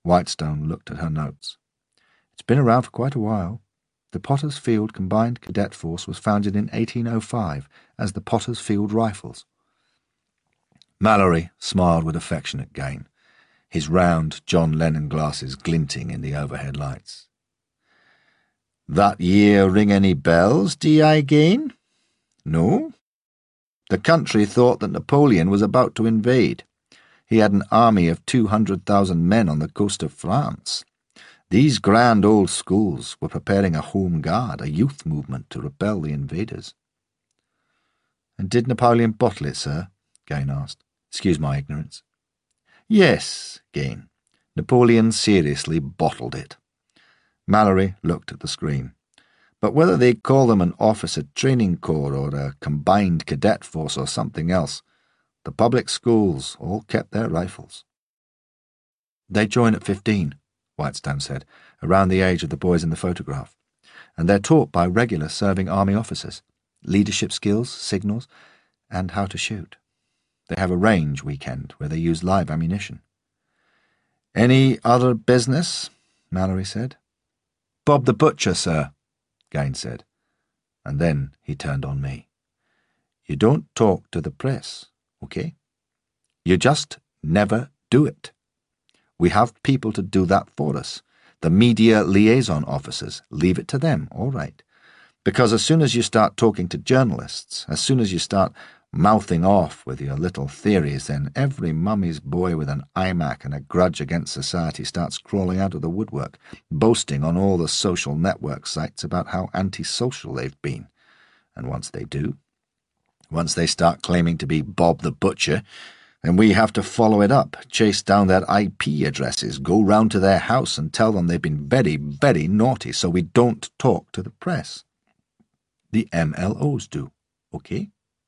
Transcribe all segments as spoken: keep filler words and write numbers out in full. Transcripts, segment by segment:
Whitestone looked at her notes. It's been around for quite a while. The Potter's Field Combined Cadet Force was founded in eighteen oh five as the Potter's Field Rifles. Mallory smiled with affection at Gain, his round John Lennon glasses glinting in the overhead lights. That year ring any bells, D I Gain? No? The country thought that Napoleon was about to invade. He had an army of two hundred thousand men on the coast of France. These grand old schools were preparing a home guard, a youth movement to repel the invaders. And did Napoleon bottle it, sir? Gain asked. Excuse my ignorance. Yes, Gain. Napoleon seriously bottled it. Mallory looked at the screen. But whether they call them an officer training corps or a combined cadet force or something else, the public schools all kept their rifles. They join at fifteen, Whitestone said, around the age of the boys in the photograph, and they're taught by regular serving army officers, leadership skills, signals, and how to shoot. They have a range weekend where they use live ammunition. Any other business? Mallory said. Bob the Butcher, sir, Gain said, and then he turned on me. You don't talk to the press, okay? You just never do it. We have people to do that for us. The media liaison officers, leave it to them, all right. Because as soon as you start talking to journalists, as soon as you start mouthing off with your little theories, then every mummy's boy with an iMac and a grudge against society starts crawling out of the woodwork, boasting on all the social network sites about how antisocial they've been. And once they do, once they start claiming to be Bob the Butcher, then we have to follow it up, chase down their I P addresses, go round to their house and tell them they've been very, very naughty, so we don't talk to the press. The M L Os do, okay?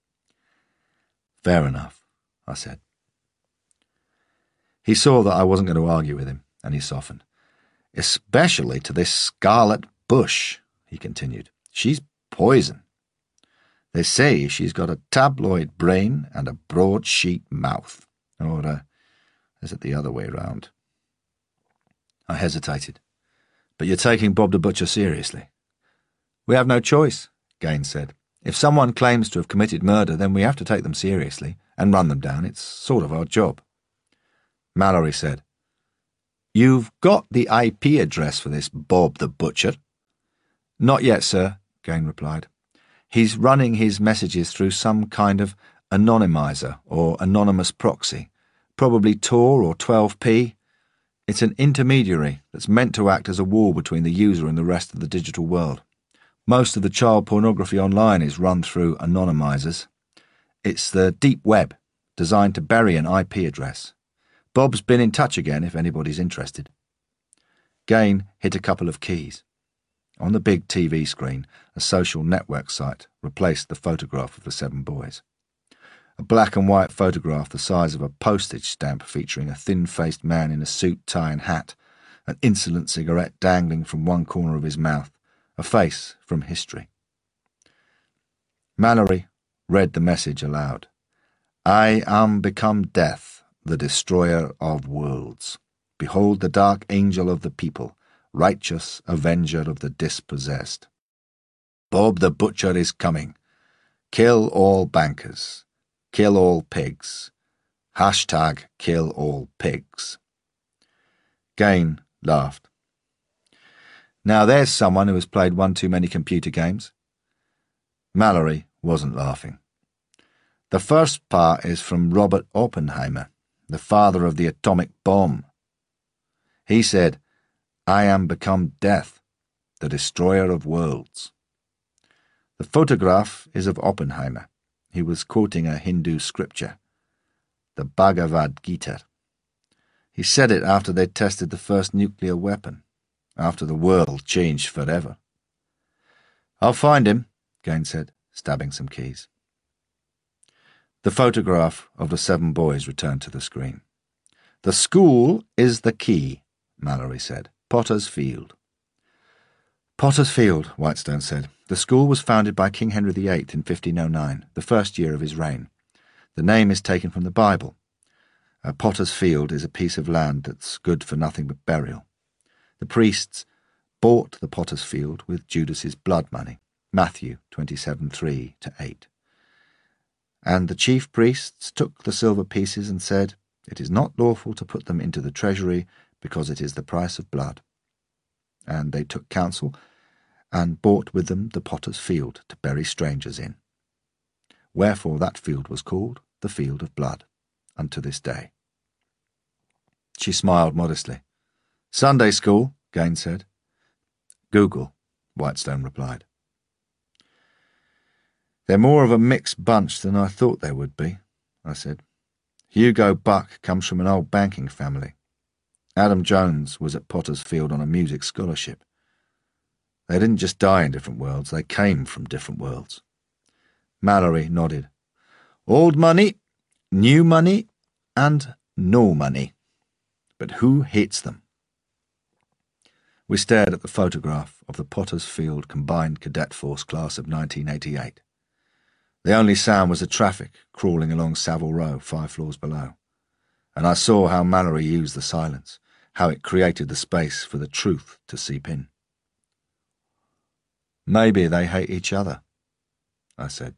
Fair enough, I said. He saw that I wasn't going to argue with him, and he softened. Especially to this Scarlet Bush, he continued. She's poison. They say she's got a tabloid brain and a broadsheet mouth. Or uh, is it the other way round? I hesitated. But you're taking Bob the Butcher seriously. We have no choice, Gain said. If someone claims to have committed murder, then we have to take them seriously and run them down. It's sort of our job. Mallory said, You've got the I P address for this Bob the Butcher? Not yet, sir, Gain replied. He's running his messages through some kind of anonymizer or anonymous proxy, probably Tor or twelve P. It's an intermediary that's meant to act as a wall between the user and the rest of the digital world. Most of the child pornography online is run through anonymizers. It's the deep web, designed to bury an I P address. Bob's been in touch again if anybody's interested. Gain hit a couple of keys. On the big T V screen, a social network site replaced the photograph of the seven boys. A black and white photograph the size of a postage stamp featuring a thin-faced man in a suit, tie and hat, an insolent cigarette dangling from one corner of his mouth, a face from history. Mallory read the message aloud. I am become death, the destroyer of worlds. Behold the dark angel of the people, righteous avenger of the dispossessed. Bob the Butcher is coming. Kill all bankers. Kill all pigs. Hashtag kill all pigs. Gain laughed. Now there's someone who has played one too many computer games. Mallory wasn't laughing. The first part is from Robert Oppenheimer, the father of the atomic bomb. He said, I am become death, the destroyer of worlds. The photograph is of Oppenheimer. He was quoting a Hindu scripture, the Bhagavad Gita. He said it after they tested the first nuclear weapon, after the world changed forever. I'll find him, Gain said, stabbing some keys. The photograph of the seven boys returned to the screen. The school is the key, Mallory said. Potter's Field. Potter's Field, Whitestone said. The school was founded by King Henry the Eighth in fifteen oh nine, the first year of his reign. The name is taken from the Bible. A potter's field is a piece of land that's good for nothing but burial. The priests bought the potter's field with Judas's blood money, Matthew twenty-seven, three to eight. And the chief priests took the silver pieces and said, "It is not lawful to put them into the treasury, because it is the price of blood." And they took counsel, and bought with them the potter's field to bury strangers in. Wherefore that field was called the field of blood, unto this day. She smiled modestly. "Sunday school," Gaines said. "Google," Whitestone replied. "They're more of a mixed bunch than I thought they would be," I said. "Hugo Buck comes from an old banking family. Adam Jones was at Potter's Field on a music scholarship. They didn't just die in different worlds, they came from different worlds." Mallory nodded. "Old money, new money, and no money. But who hates them?" We stared at the photograph of the Potter's Field Combined Cadet Force class of nineteen eighty-eight. The only sound was the traffic crawling along Savile Row, five floors below. And I saw how Mallory used the silence, how it created the space for the truth to seep in. "Maybe they hate each other," I said.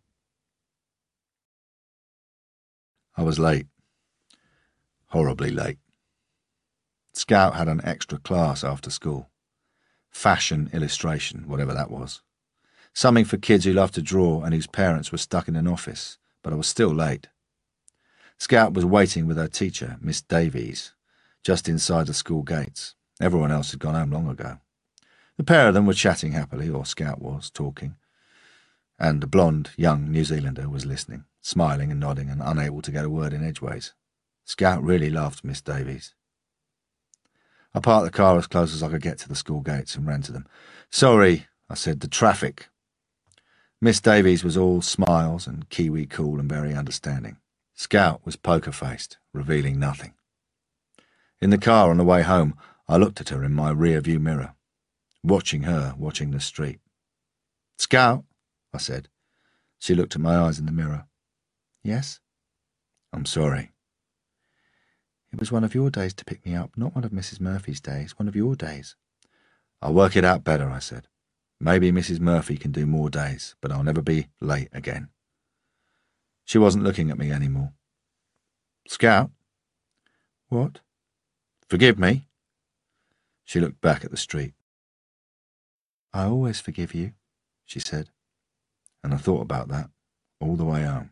I was late. Horribly late. Scout had an extra class after school. Fashion illustration, whatever that was. Something for kids who loved to draw and whose parents were stuck in an office, but I was still late. Scout was waiting with her teacher, Miss Davies, just inside the school gates. Everyone else had gone home long ago. The pair of them were chatting happily, or Scout was, talking, and the blonde, young New Zealander was listening, smiling and nodding and unable to get a word in edgeways. Scout really loved Miss Davies. I parked the car as close as I could get to the school gates and ran to them. "Sorry," I said, "the traffic." Miss Davies was all smiles and Kiwi cool and very understanding. Scout was poker-faced, revealing nothing. In the car on the way home, I looked at her in my rear-view mirror, watching her, watching the street. "Scout," I said. She looked at my eyes in the mirror. "Yes?" "I'm sorry." "It was one of your days to pick me up, not one of Missus Murphy's days, one of your days." "I'll work it out better," I said. "Maybe Missus Murphy can do more days, but I'll never be late again." She wasn't looking at me anymore. "Scout?" "What?" "Forgive me." She looked back at the street. "I always forgive you," she said, and I thought about that all the way home.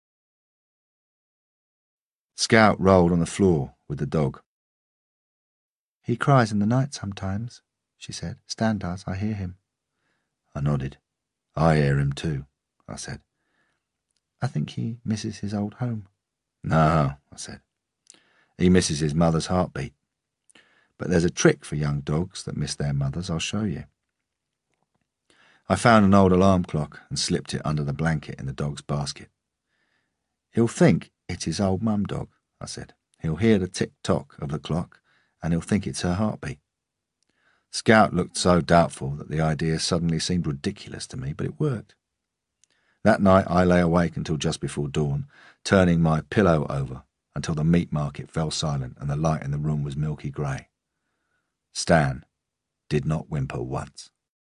Scout rolled on the floor with the dog. "He cries in the night sometimes," she said. "Stan does, I hear him." I nodded. "I hear him too," I said. "I think he misses his old home." "No," I said. "He misses his mother's heartbeat. But there's a trick for young dogs that miss their mothers, I'll show you." I found an old alarm clock and slipped it under the blanket in the dog's basket. "He'll think it's his old mum dog," I said. "He'll hear the tick-tock of the clock and he'll think it's her heartbeat." Scout looked so doubtful that the idea suddenly seemed ridiculous to me, but it worked. That night I lay awake until just before dawn, turning my pillow over until the meat market fell silent and the light in the room was milky grey. Stan did not whimper once.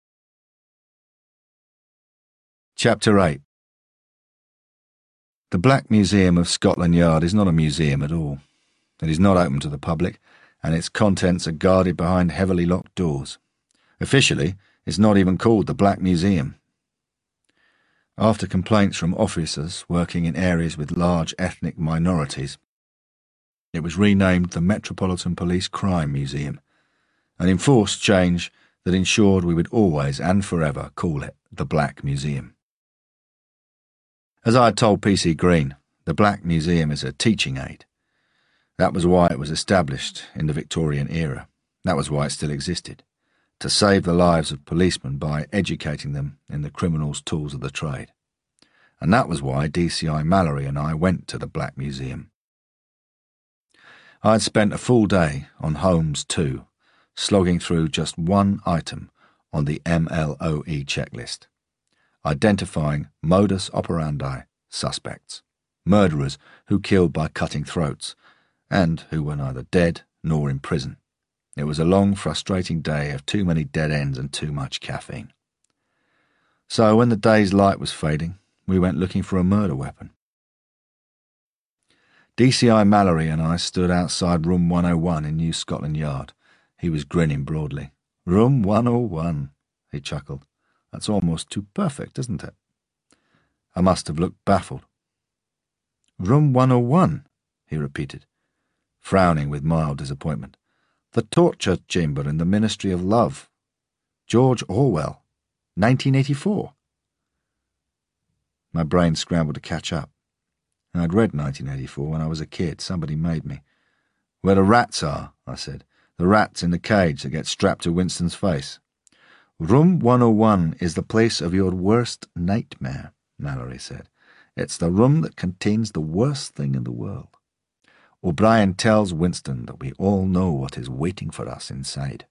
Chapter eight. The Black Museum of Scotland Yard is not a museum at all. It is not open to the public, and its contents are guarded behind heavily locked doors. Officially, it's not even called the Black Museum. After complaints from officers working in areas with large ethnic minorities, it was renamed the Metropolitan Police Crime Museum, an enforced change that ensured we would always and forever call it the Black Museum. As I had told P C Green, the Black Museum is a teaching aid. That was why it was established in the Victorian era. That was why it still existed, to save the lives of policemen by educating them in the criminals' tools of the trade. And that was why D C I Mallory and I went to the Black Museum. I had spent a full day on Holmes two, slogging through just one item on the M L O E checklist, identifying modus operandi suspects, murderers who killed by cutting throats, and who were neither dead nor in prison. It was a long, frustrating day of too many dead ends and too much caffeine. So when the day's light was fading, we went looking for a murder weapon. D C I Mallory and I stood outside room one oh one in New Scotland Yard. He was grinning broadly. Room one oh one, he chuckled. That's almost too perfect, isn't it? I must have looked baffled. Room one oh one, he repeated, frowning with mild disappointment. The torture chamber in the Ministry of Love. George Orwell, nineteen eighty-four. My brain scrambled to catch up. I'd read nineteen eighty-four when I was a kid. Somebody made me. Where the rats are, I said. The rats in the cage that get strapped to Winston's face. Room one oh one is the place of your worst nightmare, Mallory said. It's the room that contains the worst thing in the world. O'Brien tells Winston that we all know what is waiting for us inside.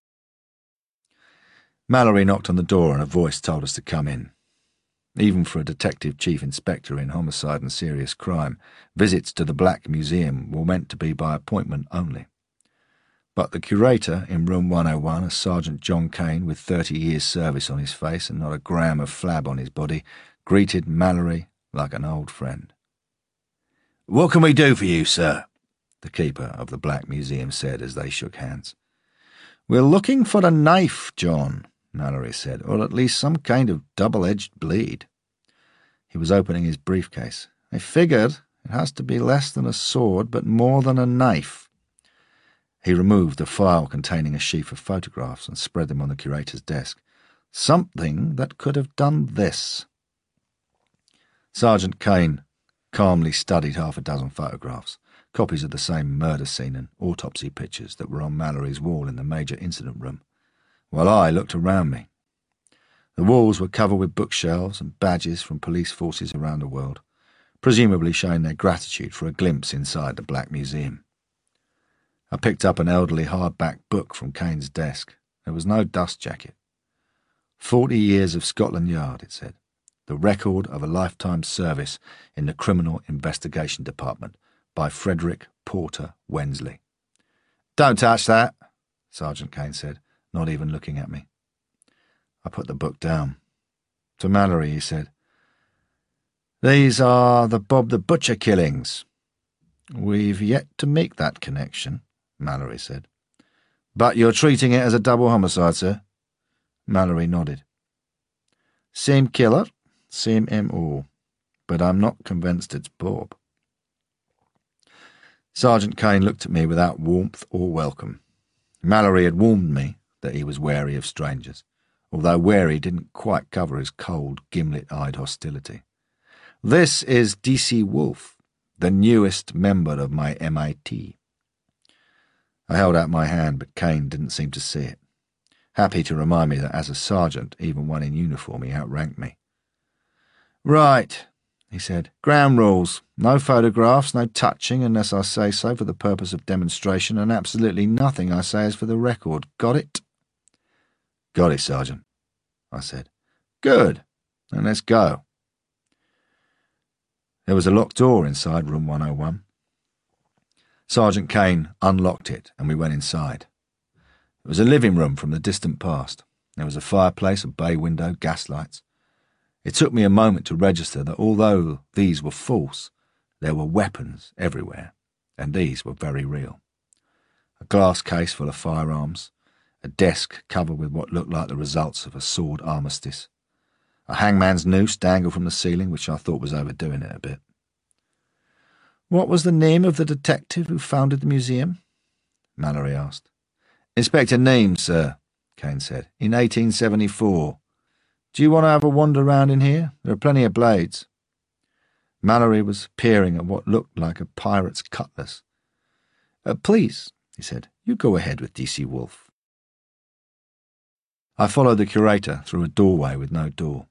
Mallory knocked on the door and a voice told us to come in. Even for a detective chief inspector in homicide and serious crime, visits to the Black Museum were meant to be by appointment only. But the curator in room one oh one, a Sergeant John Kane with thirty years' service on his face and not a gram of flab on his body, greeted Mallory like an old friend. "What can we do for you, sir?" the keeper of the Black Museum said as they shook hands. "We're looking for a knife, John," Mallory said, "or at least some kind of double-edged blade." He was opening his briefcase. "I figured it has to be less than a sword, but more than a knife." He removed a file containing a sheaf of photographs and spread them on the curator's desk. "Something that could have done this." Sergeant Kane calmly studied half a dozen photographs, copies of the same murder scene and autopsy pictures that were on Mallory's wall in the major incident room, while I looked around me. The walls were covered with bookshelves and badges from police forces around the world, presumably showing their gratitude for a glimpse inside the Black Museum. I picked up an elderly hardback book from Kane's desk. There was no dust jacket. Forty years of Scotland Yard, it said. The record of a lifetime service in the Criminal Investigation Department by Frederick Porter Wensley. "Don't touch that," Sergeant Kane said, not even looking at me. I put the book down. To Mallory, he said, "These are the Bob the Butcher killings." "We've yet to make that connection," Mallory said. "But you're treating it as a double homicide, sir?" Mallory nodded. "Same killer, same M O, but I'm not convinced it's Bob." Sergeant Kane looked at me without warmth or welcome. Mallory had warned me that he was wary of strangers, although wary didn't quite cover his cold, gimlet-eyed hostility. "This is D C Wolfe, the newest member of my M I T. I held out my hand, but Kane didn't seem to see it, happy to remind me that as a sergeant, even one in uniform, he outranked me. "Right," he said. "Ground rules. No photographs, no touching unless I say so for the purpose of demonstration, and absolutely nothing I say is for the record. Got it?" "Got it, Sergeant," I said. "Good. Then let's go." There was a locked door inside room one oh one. Sergeant Kane unlocked it and we went inside. It was a living room from the distant past. There was a fireplace, a bay window, gas lights. It took me a moment to register that although these were false, there were weapons everywhere, and these were very real. A glass case full of firearms, a desk covered with what looked like the results of a sword armistice, a hangman's noose dangled from the ceiling, which I thought was overdoing it a bit. "What was the name of the detective who founded the museum?" Mallory asked. "Inspector Neames, sir," Kane said, "in eighteen seventy-four. Do you want to have a wander round in here? There are plenty of blades." Mallory was peering at what looked like a pirate's cutlass. Uh, "Please," he said, "you go ahead with D C Wolfe." I followed the curator through a doorway with no door.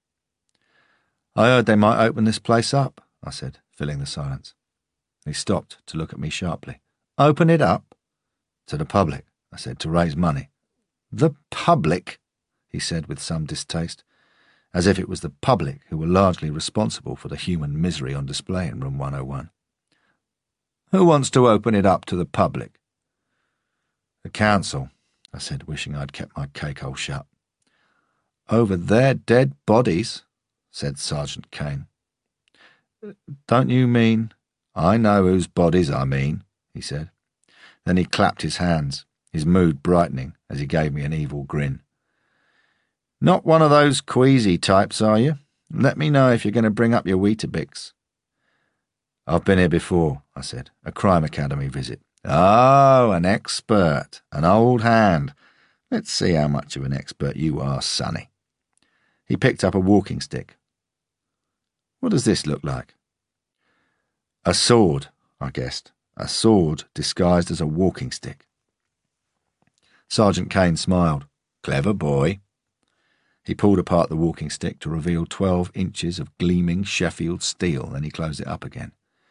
"I heard they might open this place up," I said, filling the silence. He stopped to look at me sharply. "Open it up?" "To the public," I said, "to raise money." "The public?" he said with some distaste, as if it was the public who were largely responsible for the human misery on display in room one oh one. Who wants to open it up to the public?" "The council," I said, wishing I'd kept my cake-hole shut. "Over their dead bodies," said Sergeant Kane. "Don't you mean—" "I know whose bodies I mean," he said. Then he clapped his hands, his mood brightening as he gave me an evil grin. "Not one of those queasy types, are you? Let me know if you're going to bring up your Weetabix." "I've been here before," I said. "A crime academy visit." "Oh, an expert, an old hand. Let's see how much of an expert you are, sonny." He picked up a walking stick. "What does this look like?" "A sword," I guessed. "A sword disguised as a walking stick." Sergeant Kane smiled. "Clever boy." He pulled apart the walking stick to reveal twelve inches of gleaming Sheffield steel, then he closed it up again.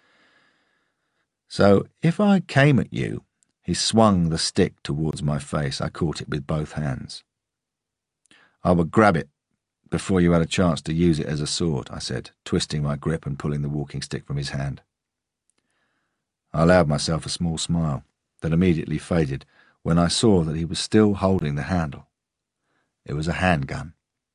"So if I came at you—" He swung the stick towards my face. I caught it with both hands. "I would grab it before you had a chance to use it as a sword," I said, twisting my grip and pulling the walking stick from his hand. I allowed myself a small smile that immediately faded when I saw that he was still holding the handle. It was a handgun.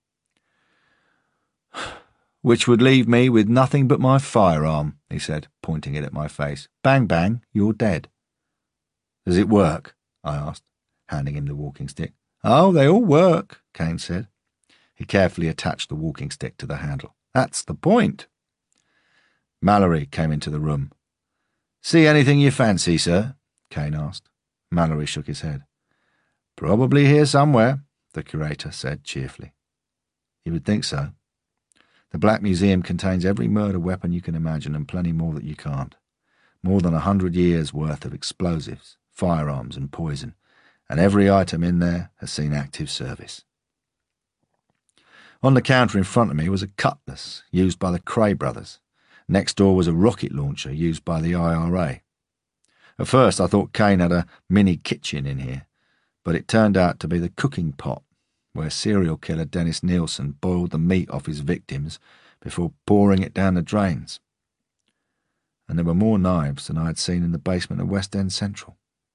"Which would leave me with nothing but my firearm," he said, pointing it at my face. "Bang, bang, you're dead." "Does it work?" I asked, handing him the walking stick. "Oh, they all work," Kane said. He carefully attached the walking stick to the handle. "That's the point." Mallory came into the room. "See anything you fancy, sir?" Kane asked. Mallory shook his head. "Probably here somewhere," the curator said cheerfully. "You would think so. The Black Museum contains every murder weapon you can imagine and plenty more that you can't. More than a hundred years' worth of explosives, firearms and poison, and every item in there has seen active service." On the counter in front of me was a cutlass used by the Cray brothers. Next door was a rocket launcher used by the I R A. At first I thought Kane had a mini kitchen in here, but it turned out to be the cooking pot where serial killer Dennis Nielsen boiled the meat off his victims before pouring it down the drains. And there were more knives than I had seen in the basement of West End Central.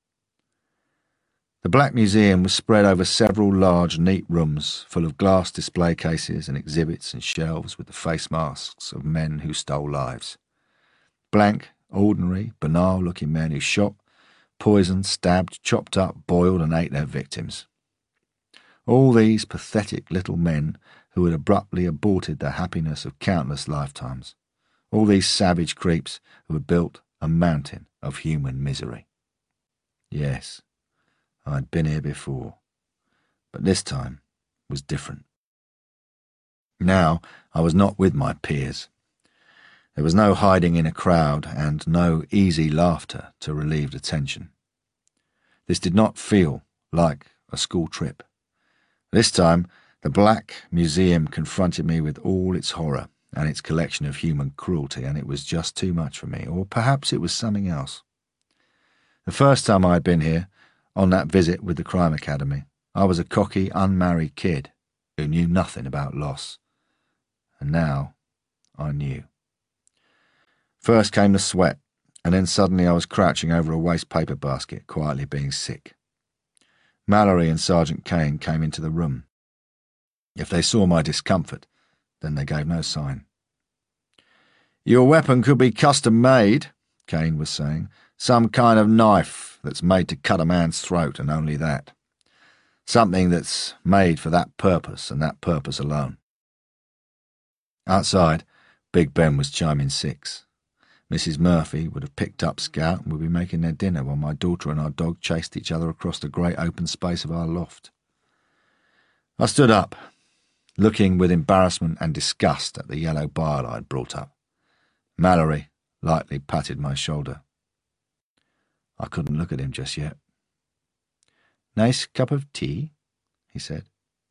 The Black Museum was spread over several large, neat rooms full of glass display cases and exhibits and shelves with the face masks of men who stole lives. Blank, ordinary, banal-looking men who shot, poisoned, stabbed, chopped up, boiled and ate their victims. All these pathetic little men who had abruptly aborted the happiness of countless lifetimes. All these savage creeps who had built a mountain of human misery. Yes, I'd been here before, but this time was different. Now I was not with my peers. There was no hiding in a crowd and no easy laughter to relieve the tension. This did not feel like a school trip. This time, the Black Museum confronted me with all its horror and its collection of human cruelty, and it was just too much for me, or perhaps it was something else. The first time I had been here, on that visit with the Crime Academy, I was a cocky, unmarried kid who knew nothing about loss. And now I knew. First came the sweat, and then suddenly I was crouching over a waste paper basket, quietly being sick. Mallory and Sergeant Kane came into the room. If they saw my discomfort, then they gave no sign. "Your weapon could be custom-made," Kane was saying. "Some kind of knife that's made to cut a man's throat, and only that. Something that's made for that purpose, and that purpose alone." Outside, Big Ben was chiming six. Missus Murphy would have picked up Scout and would be making their dinner while my daughter and our dog chased each other across the great open space of our loft. I stood up, looking with embarrassment and disgust at the yellow bile I'd brought up. Mallory lightly patted my shoulder. I couldn't look at him just yet. "Nice cup of tea?" he said.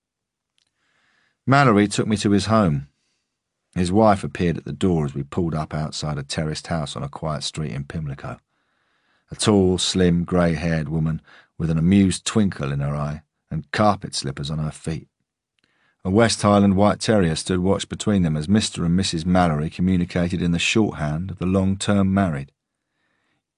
Mallory took me to his home. His wife appeared at the door as we pulled up outside a terraced house on a quiet street in Pimlico. A tall, slim, grey-haired woman with an amused twinkle in her eye and carpet slippers on her feet. A West Highland white terrier stood watch between them as Mister and Missus Mallory communicated in the shorthand of the long-term married.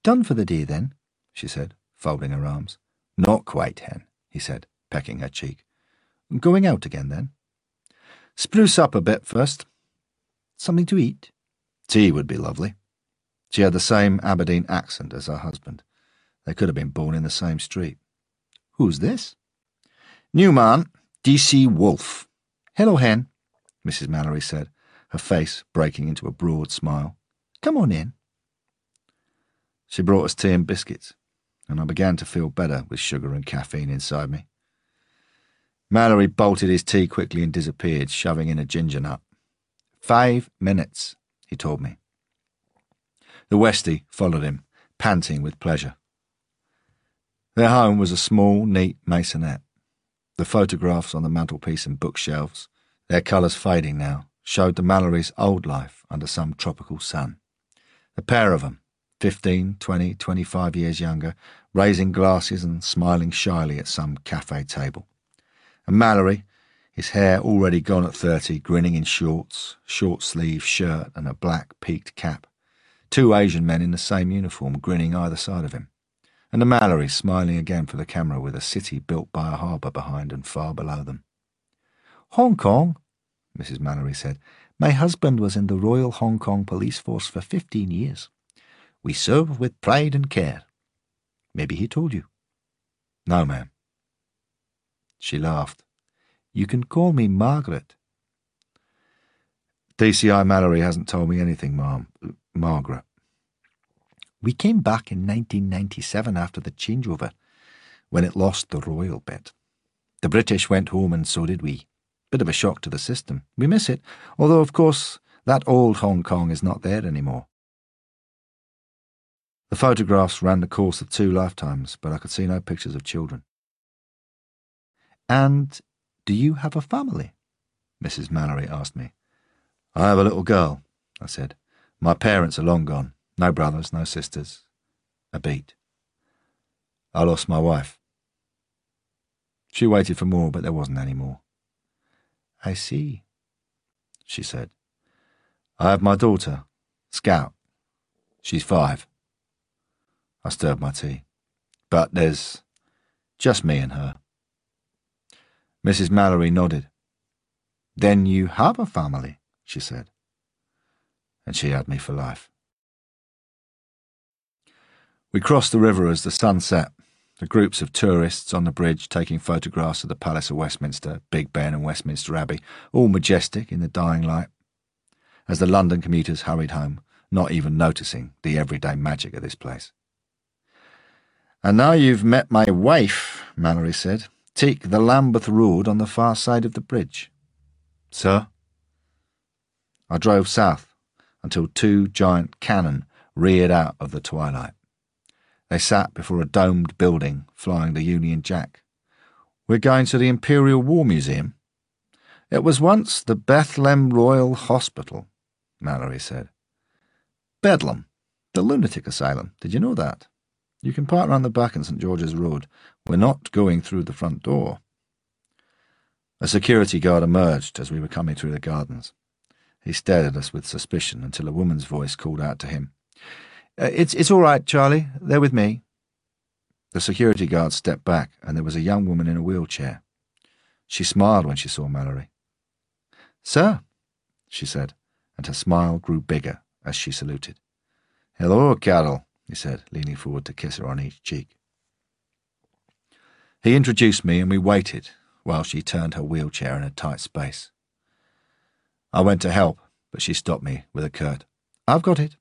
Done for the day, then, she said, folding her arms. Not quite, Hen, he said, pecking her cheek. Going out again, then? Spruce up a bit first. Something to eat? Tea would be lovely. She had the same Aberdeen accent as her husband. They could have been born in the same street. Who's this? New man, D C Wolfe. Hello, Hen, Missus Mallory said, her face breaking into a broad smile. Come on in. She brought us tea and biscuits, and I began to feel better with sugar and caffeine inside me. Mallory bolted his tea quickly and disappeared, shoving in a ginger nut. Five minutes, he told me. The Westie followed him, panting with pleasure. Their home was a small, neat maisonette. The photographs on the mantelpiece and bookshelves, their colours fading now, showed the Mallorys' old life under some tropical sun. The pair of them, fifteen, twenty, twenty-five years younger, raising glasses and smiling shyly at some cafe table. And Mallory, his hair already gone at thirty, grinning in shorts, short-sleeved shirt and a black peaked cap. Two Asian men in the same uniform grinning either side of him. And the Mallorys smiling again for the camera with a city built by a harbour behind and far below them. Hong Kong, Missus Mallory said. My husband was in the Royal Hong Kong Police Force for fifteen years. We serve with pride and care. Maybe he told you. No, ma'am. She laughed. You can call me Margaret. D C I Mallory hasn't told me anything, ma'am. Margaret. We came back in nineteen ninety-seven after the changeover, when it lost the royal bit. The British went home and so did we. Bit of a shock to the system. We miss it, although, of course, that old Hong Kong is not there anymore. The photographs ran the course of two lifetimes, but I could see no pictures of children. And do you have a family? Missus Mallory asked me. I have a little girl, I said. My parents are long gone. No brothers, no sisters. A beat. I lost my wife. She waited for more, but there wasn't any more. I see, she said. I have my daughter, Scout. She's five. I stirred my tea. But there's just me and her. Missus Mallory nodded. Then you have a family, she said. And she had me for life. We crossed the river as the sun set, the groups of tourists on the bridge taking photographs of the Palace of Westminster, Big Ben and Westminster Abbey, all majestic in the dying light, as the London commuters hurried home, not even noticing the everyday magic of this place. And now you've met my wife, Mallory said. Take the Lambeth Road on the far side of the bridge. Sir? I drove south until two giant cannon reared out of the twilight. They sat before a domed building flying the Union Jack. We're going to the Imperial War Museum. It was once the Bethlehem Royal Hospital, Mallory said. Bedlam, the lunatic asylum. Did you know that? You can park round the back in St George's Road. We're not going through the front door. A security guard emerged as we were coming through the gardens. He stared at us with suspicion until a woman's voice called out to him. Uh, it's, it's all right, Charlie. They're with me. The security guard stepped back, and there was a young woman in a wheelchair. She smiled when she saw Mallory. Sir, she said, and her smile grew bigger as she saluted. Hello, Carol, he said, leaning forward to kiss her on each cheek. He introduced me, and we waited while she turned her wheelchair in a tight space. I went to help, but she stopped me with a curt, I've got it.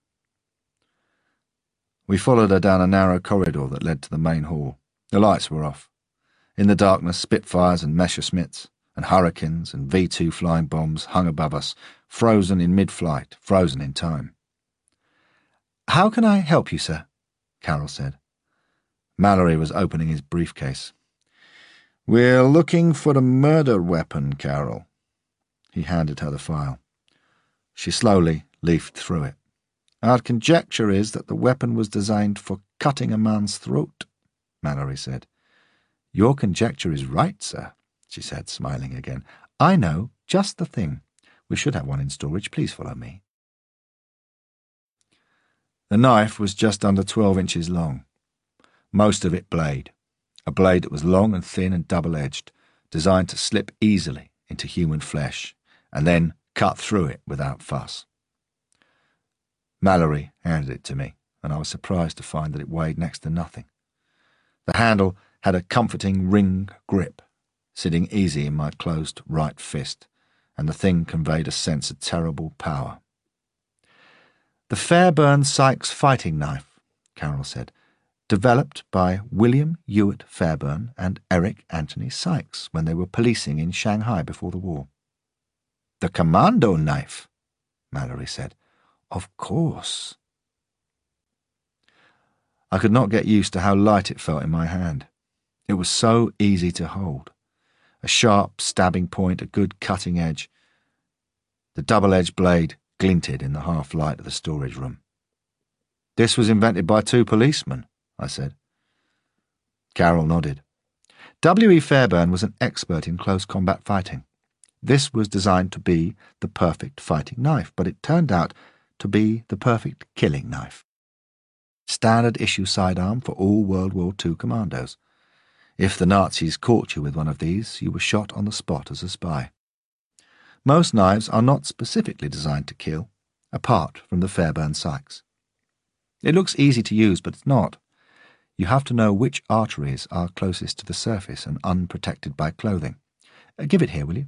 We followed her down a narrow corridor that led to the main hall. The lights were off. In the darkness, Spitfires and Messerschmitts and Hurricanes and V two flying bombs hung above us, frozen in mid-flight, frozen in time. How can I help you, sir? Carol said. Mallory was opening his briefcase. We're looking for a murder weapon, Carol. He handed her the file. She slowly leafed through it. Our conjecture is that the weapon was designed for cutting a man's throat, Mallory said. Your conjecture is right, sir, she said, smiling again. I know, just the thing. We should have one in storage. Please follow me. The knife was just under twelve inches long, most of it blade, a blade that was long and thin and double-edged, designed to slip easily into human flesh and then cut through it without fuss. Mallory handed it to me, and I was surprised to find that it weighed next to nothing. The handle had a comforting ring grip, sitting easy in my closed right fist, and the thing conveyed a sense of terrible power. The Fairbairn Sykes fighting knife, Carol said, developed by William Ewart Fairbairn and Eric Anthony Sykes when they were policing in Shanghai before the war. The commando knife, Mallory said. Of course. I could not get used to how light it felt in my hand. It was so easy to hold. A sharp stabbing point, a good cutting edge. The double-edged blade glinted in the half-light of the storage room. This was invented by two policemen, I said. Carol nodded. W. E. Fairbairn was an expert in close combat fighting. This was designed to be the perfect fighting knife, but it turned out to be the perfect killing knife. Standard issue sidearm for all World War Two commandos. If the Nazis caught you with one of these, you were shot on the spot as a spy. Most knives are not specifically designed to kill, apart from the Fairbairn Sykes. It looks easy to use, but it's not. You have to know which arteries are closest to the surface and unprotected by clothing. Uh, give it here, will you?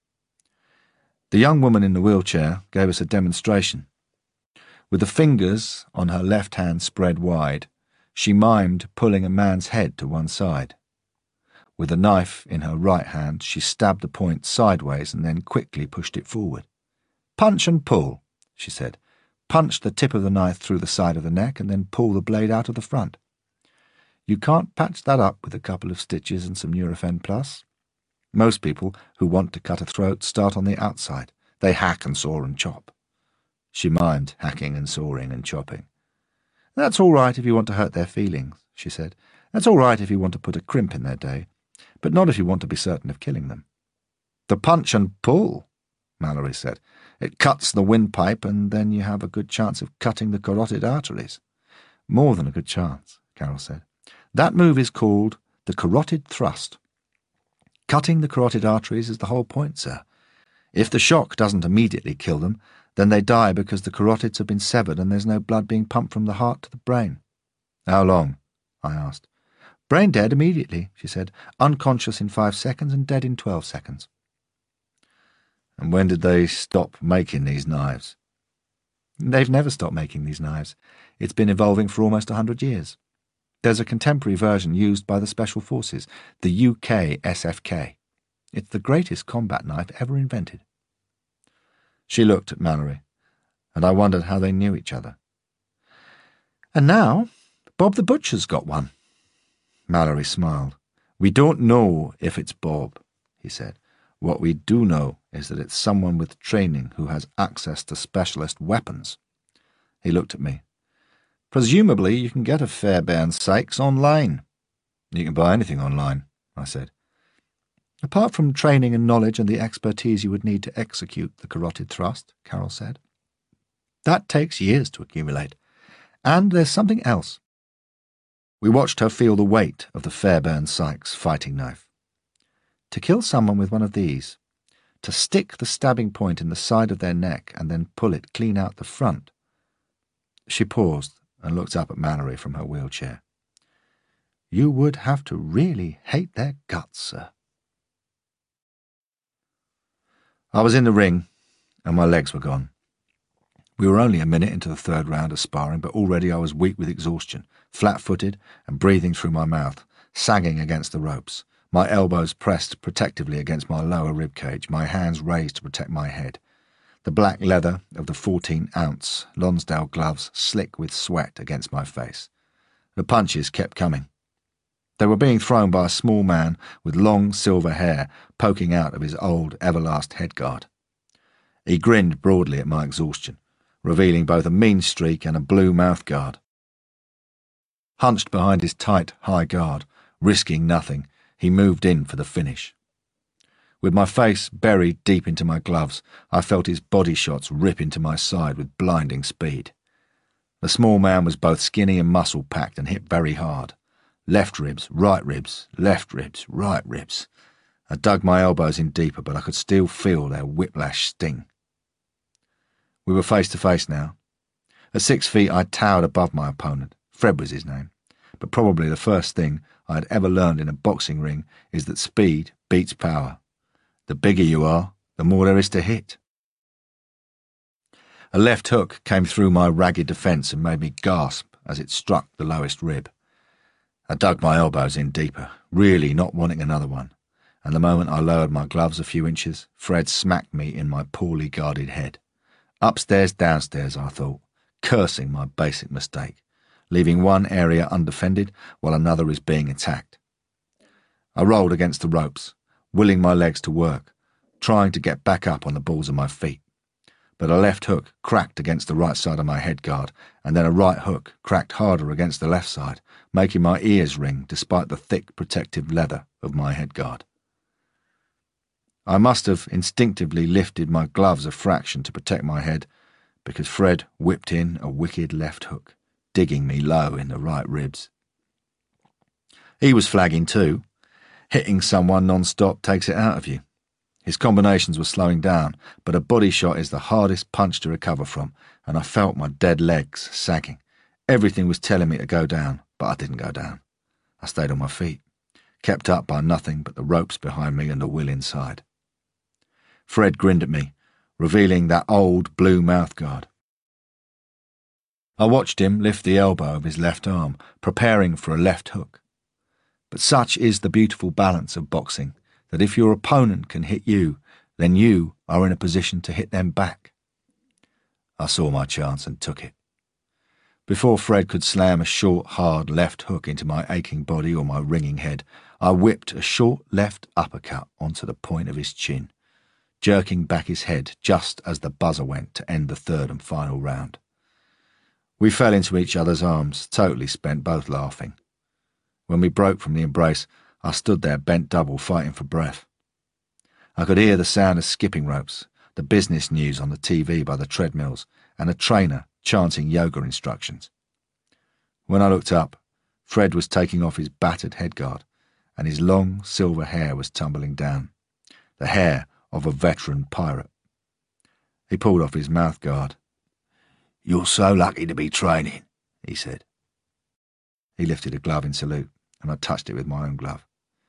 The young woman in the wheelchair gave us a demonstration. With the fingers on her left hand spread wide, she mimed pulling a man's head to one side. With a knife in her right hand, she stabbed the point sideways and then quickly pushed it forward. Punch and pull, she said. Punch the tip of the knife through the side of the neck and then pull the blade out of the front. You can't patch that up with a couple of stitches and some Nurofen Plus. Most people who want to cut a throat start on the outside. They hack and saw and chop. She mimed hacking and sawing and chopping. That's all right if you want to hurt their feelings, she said. That's all right if you want to put a crimp in their day, but not if you want to be certain of killing them. The punch and pull, Mallory said. It cuts the windpipe and then you have a good chance of cutting the carotid arteries. More than a good chance, Carol said. That move is called the carotid thrust. Cutting the carotid arteries is the whole point, sir. If the shock doesn't immediately kill them, then they die because the carotids have been severed and there's no blood being pumped from the heart to the brain. How long? I asked. Brain dead immediately, she said. Unconscious in five seconds and dead in twelve seconds. And when did they stop making these knives? They've never stopped making these knives. It's been evolving for almost a hundred years. There's a contemporary version used by the Special Forces, the U K S F K. It's the greatest combat knife ever invented. She looked at Mallory, and I wondered how they knew each other. And now, Bob the Butcher's got one. Mallory smiled. We don't know if it's Bob, he said. What we do know is that it's someone with training who has access to specialist weapons. He looked at me. Presumably you can get a Fairbairn Sykes online. You can buy anything online, I said. Apart from training and knowledge and the expertise you would need to execute the carotid thrust, Carol said. That takes years to accumulate. And there's something else. We watched her feel the weight of the Fairbairn Sykes fighting knife. To kill someone with one of these, to stick the stabbing point in the side of their neck and then pull it clean out the front. She paused and looked up at Mallory from her wheelchair. You would have to really hate their guts, sir. I was in the ring, and my legs were gone. We were only a minute into the third round of sparring, but already I was weak with exhaustion, flat-footed and breathing through my mouth, sagging against the ropes, my elbows pressed protectively against my lower rib cage, my hands raised to protect my head. The black leather of the fourteen-ounce Lonsdale gloves slick with sweat against my face. The punches kept coming. They were being thrown by a small man with long silver hair poking out of his old Everlast headguard. He grinned broadly at my exhaustion, revealing both a mean streak and a blue mouthguard. Hunched behind his tight, high guard, risking nothing, he moved in for the finish. With my face buried deep into my gloves, I felt his body shots rip into my side with blinding speed. The small man was both skinny and muscle-packed and hit very hard. Left ribs, right ribs, left ribs, right ribs. I dug my elbows in deeper, but I could still feel their whiplash sting. We were face to face now. At six feet I towered above my opponent. Fred was his name. But probably the first thing I had ever learned in a boxing ring is that speed beats power. The bigger you are, the more there is to hit. A left hook came through my ragged defence and made me gasp as it struck the lowest rib. I dug my elbows in deeper, really not wanting another one, and the moment I lowered my gloves a few inches, Fred smacked me in my poorly guarded head. Upstairs, downstairs, I thought, cursing my basic mistake, leaving one area undefended while another is being attacked. I rolled against the ropes, willing my legs to work, trying to get back up on the balls of my feet. But a left hook cracked against the right side of my head guard, and then a right hook cracked harder against the left side, making my ears ring despite the thick protective leather of my head guard. I must have instinctively lifted my gloves a fraction to protect my head, because Fred whipped in a wicked left hook, digging me low in the right ribs. He was flagging too. Hitting someone non-stop takes it out of you. His combinations were slowing down, but a body shot is the hardest punch to recover from, and I felt my dead legs sagging. Everything was telling me to go down, but I didn't go down. I stayed on my feet, kept up by nothing but the ropes behind me and the will inside. Fred grinned at me, revealing that old blue mouthguard. I watched him lift the elbow of his left arm, preparing for a left hook. But such is the beautiful balance of boxing, that if your opponent can hit you, then you are in a position to hit them back. I saw my chance and took it. Before Fred could slam a short, hard left hook into my aching body or my ringing head, I whipped a short left uppercut onto the point of his chin, jerking back his head just as the buzzer went to end the third and final round. We fell into each other's arms, totally spent, both laughing. When we broke from the embrace, I stood there bent double, fighting for breath. I could hear the sound of skipping ropes, the business news on the T V by the treadmills, and a trainer chanting yoga instructions. When I looked up, Fred was taking off his battered headguard, and his long silver hair was tumbling down, the hair of a veteran pirate. He pulled off his mouthguard. "You're so lucky to be training," he said. He lifted a glove in salute, and I touched it with my own glove.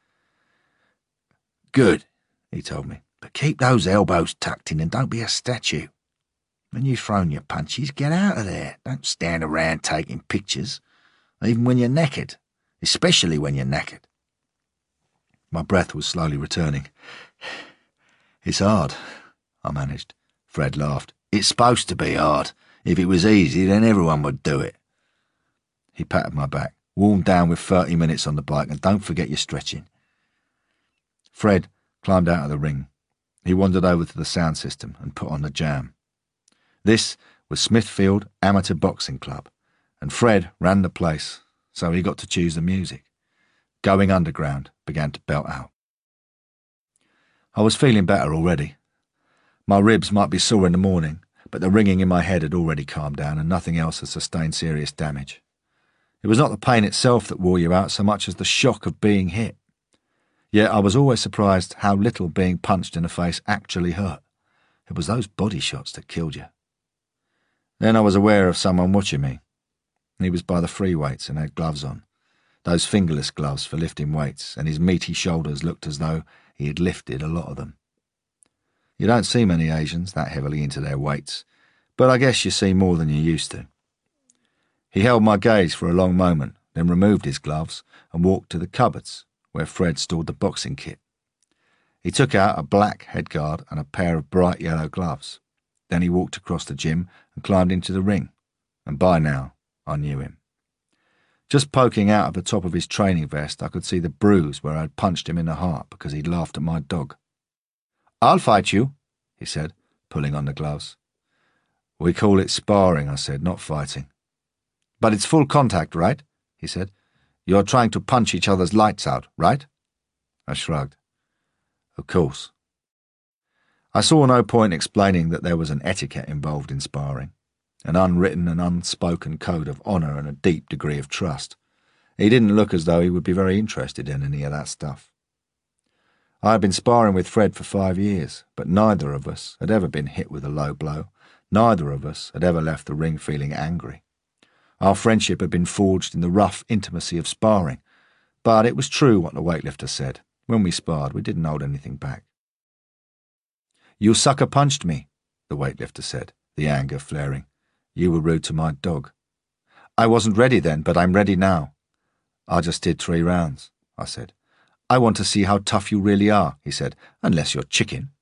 "Good," he told me, "but keep those elbows tucked in and don't be a statue. When you've thrown your punches, get out of there. Don't stand around taking pictures, even when you're knackered, especially when you're knackered." My breath was slowly returning. "It's hard," I managed. Fred laughed. "It's supposed to be hard. If it was easy, then everyone would do it." He patted my back. "Warm down with thirty minutes on the bike, and don't forget your stretching." Fred climbed out of the ring. He wandered over to the sound system and put on the jam. This was Smithfield Amateur Boxing Club, and Fred ran the place, so he got to choose the music. Going Underground began to belt out. I was feeling better already. My ribs might be sore in the morning, but the ringing in my head had already calmed down, and nothing else had sustained serious damage. It was not the pain itself that wore you out so much as the shock of being hit. Yet I was always surprised how little being punched in the face actually hurt. It was those body shots that killed you. Then I was aware of someone watching me. He was by the free weights and had gloves on, those fingerless gloves for lifting weights, and his meaty shoulders looked as though he had lifted a lot of them. You don't see many Asians that heavily into their weights, but I guess you see more than you used to. He held my gaze for a long moment, then removed his gloves and walked to the cupboards where Fred stored the boxing kit. He took out a black headguard and a pair of bright yellow gloves. Then he walked across the gym and climbed into the ring, and by now I knew him. Just poking out of the top of his training vest, I could see the bruise where I'd punched him in the heart because he'd laughed at my dog. "I'll fight you," he said, pulling on the gloves. "We call it sparring," I said, "not fighting." "But it's full contact, right?" he said. "You're trying to punch each other's lights out, right?" I shrugged. "Of course." I saw no point explaining that there was an etiquette involved in sparring. an unwritten and unspoken code of honour and a deep degree of trust. He didn't look as though he would be very interested in any of that stuff. I had been sparring with Fred for five years, but neither of us had ever been hit with a low blow. Neither of us had ever left the ring feeling angry. Our friendship had been forged in the rough intimacy of sparring, but it was true what the weightlifter said. When we sparred, we didn't hold anything back. "You sucker punched me," the weightlifter said, the anger flaring. "You were rude to my dog." "I wasn't ready then, but I'm ready now." "I just did three rounds," I said. "I want to see how tough you really are," he said, "unless you're chicken."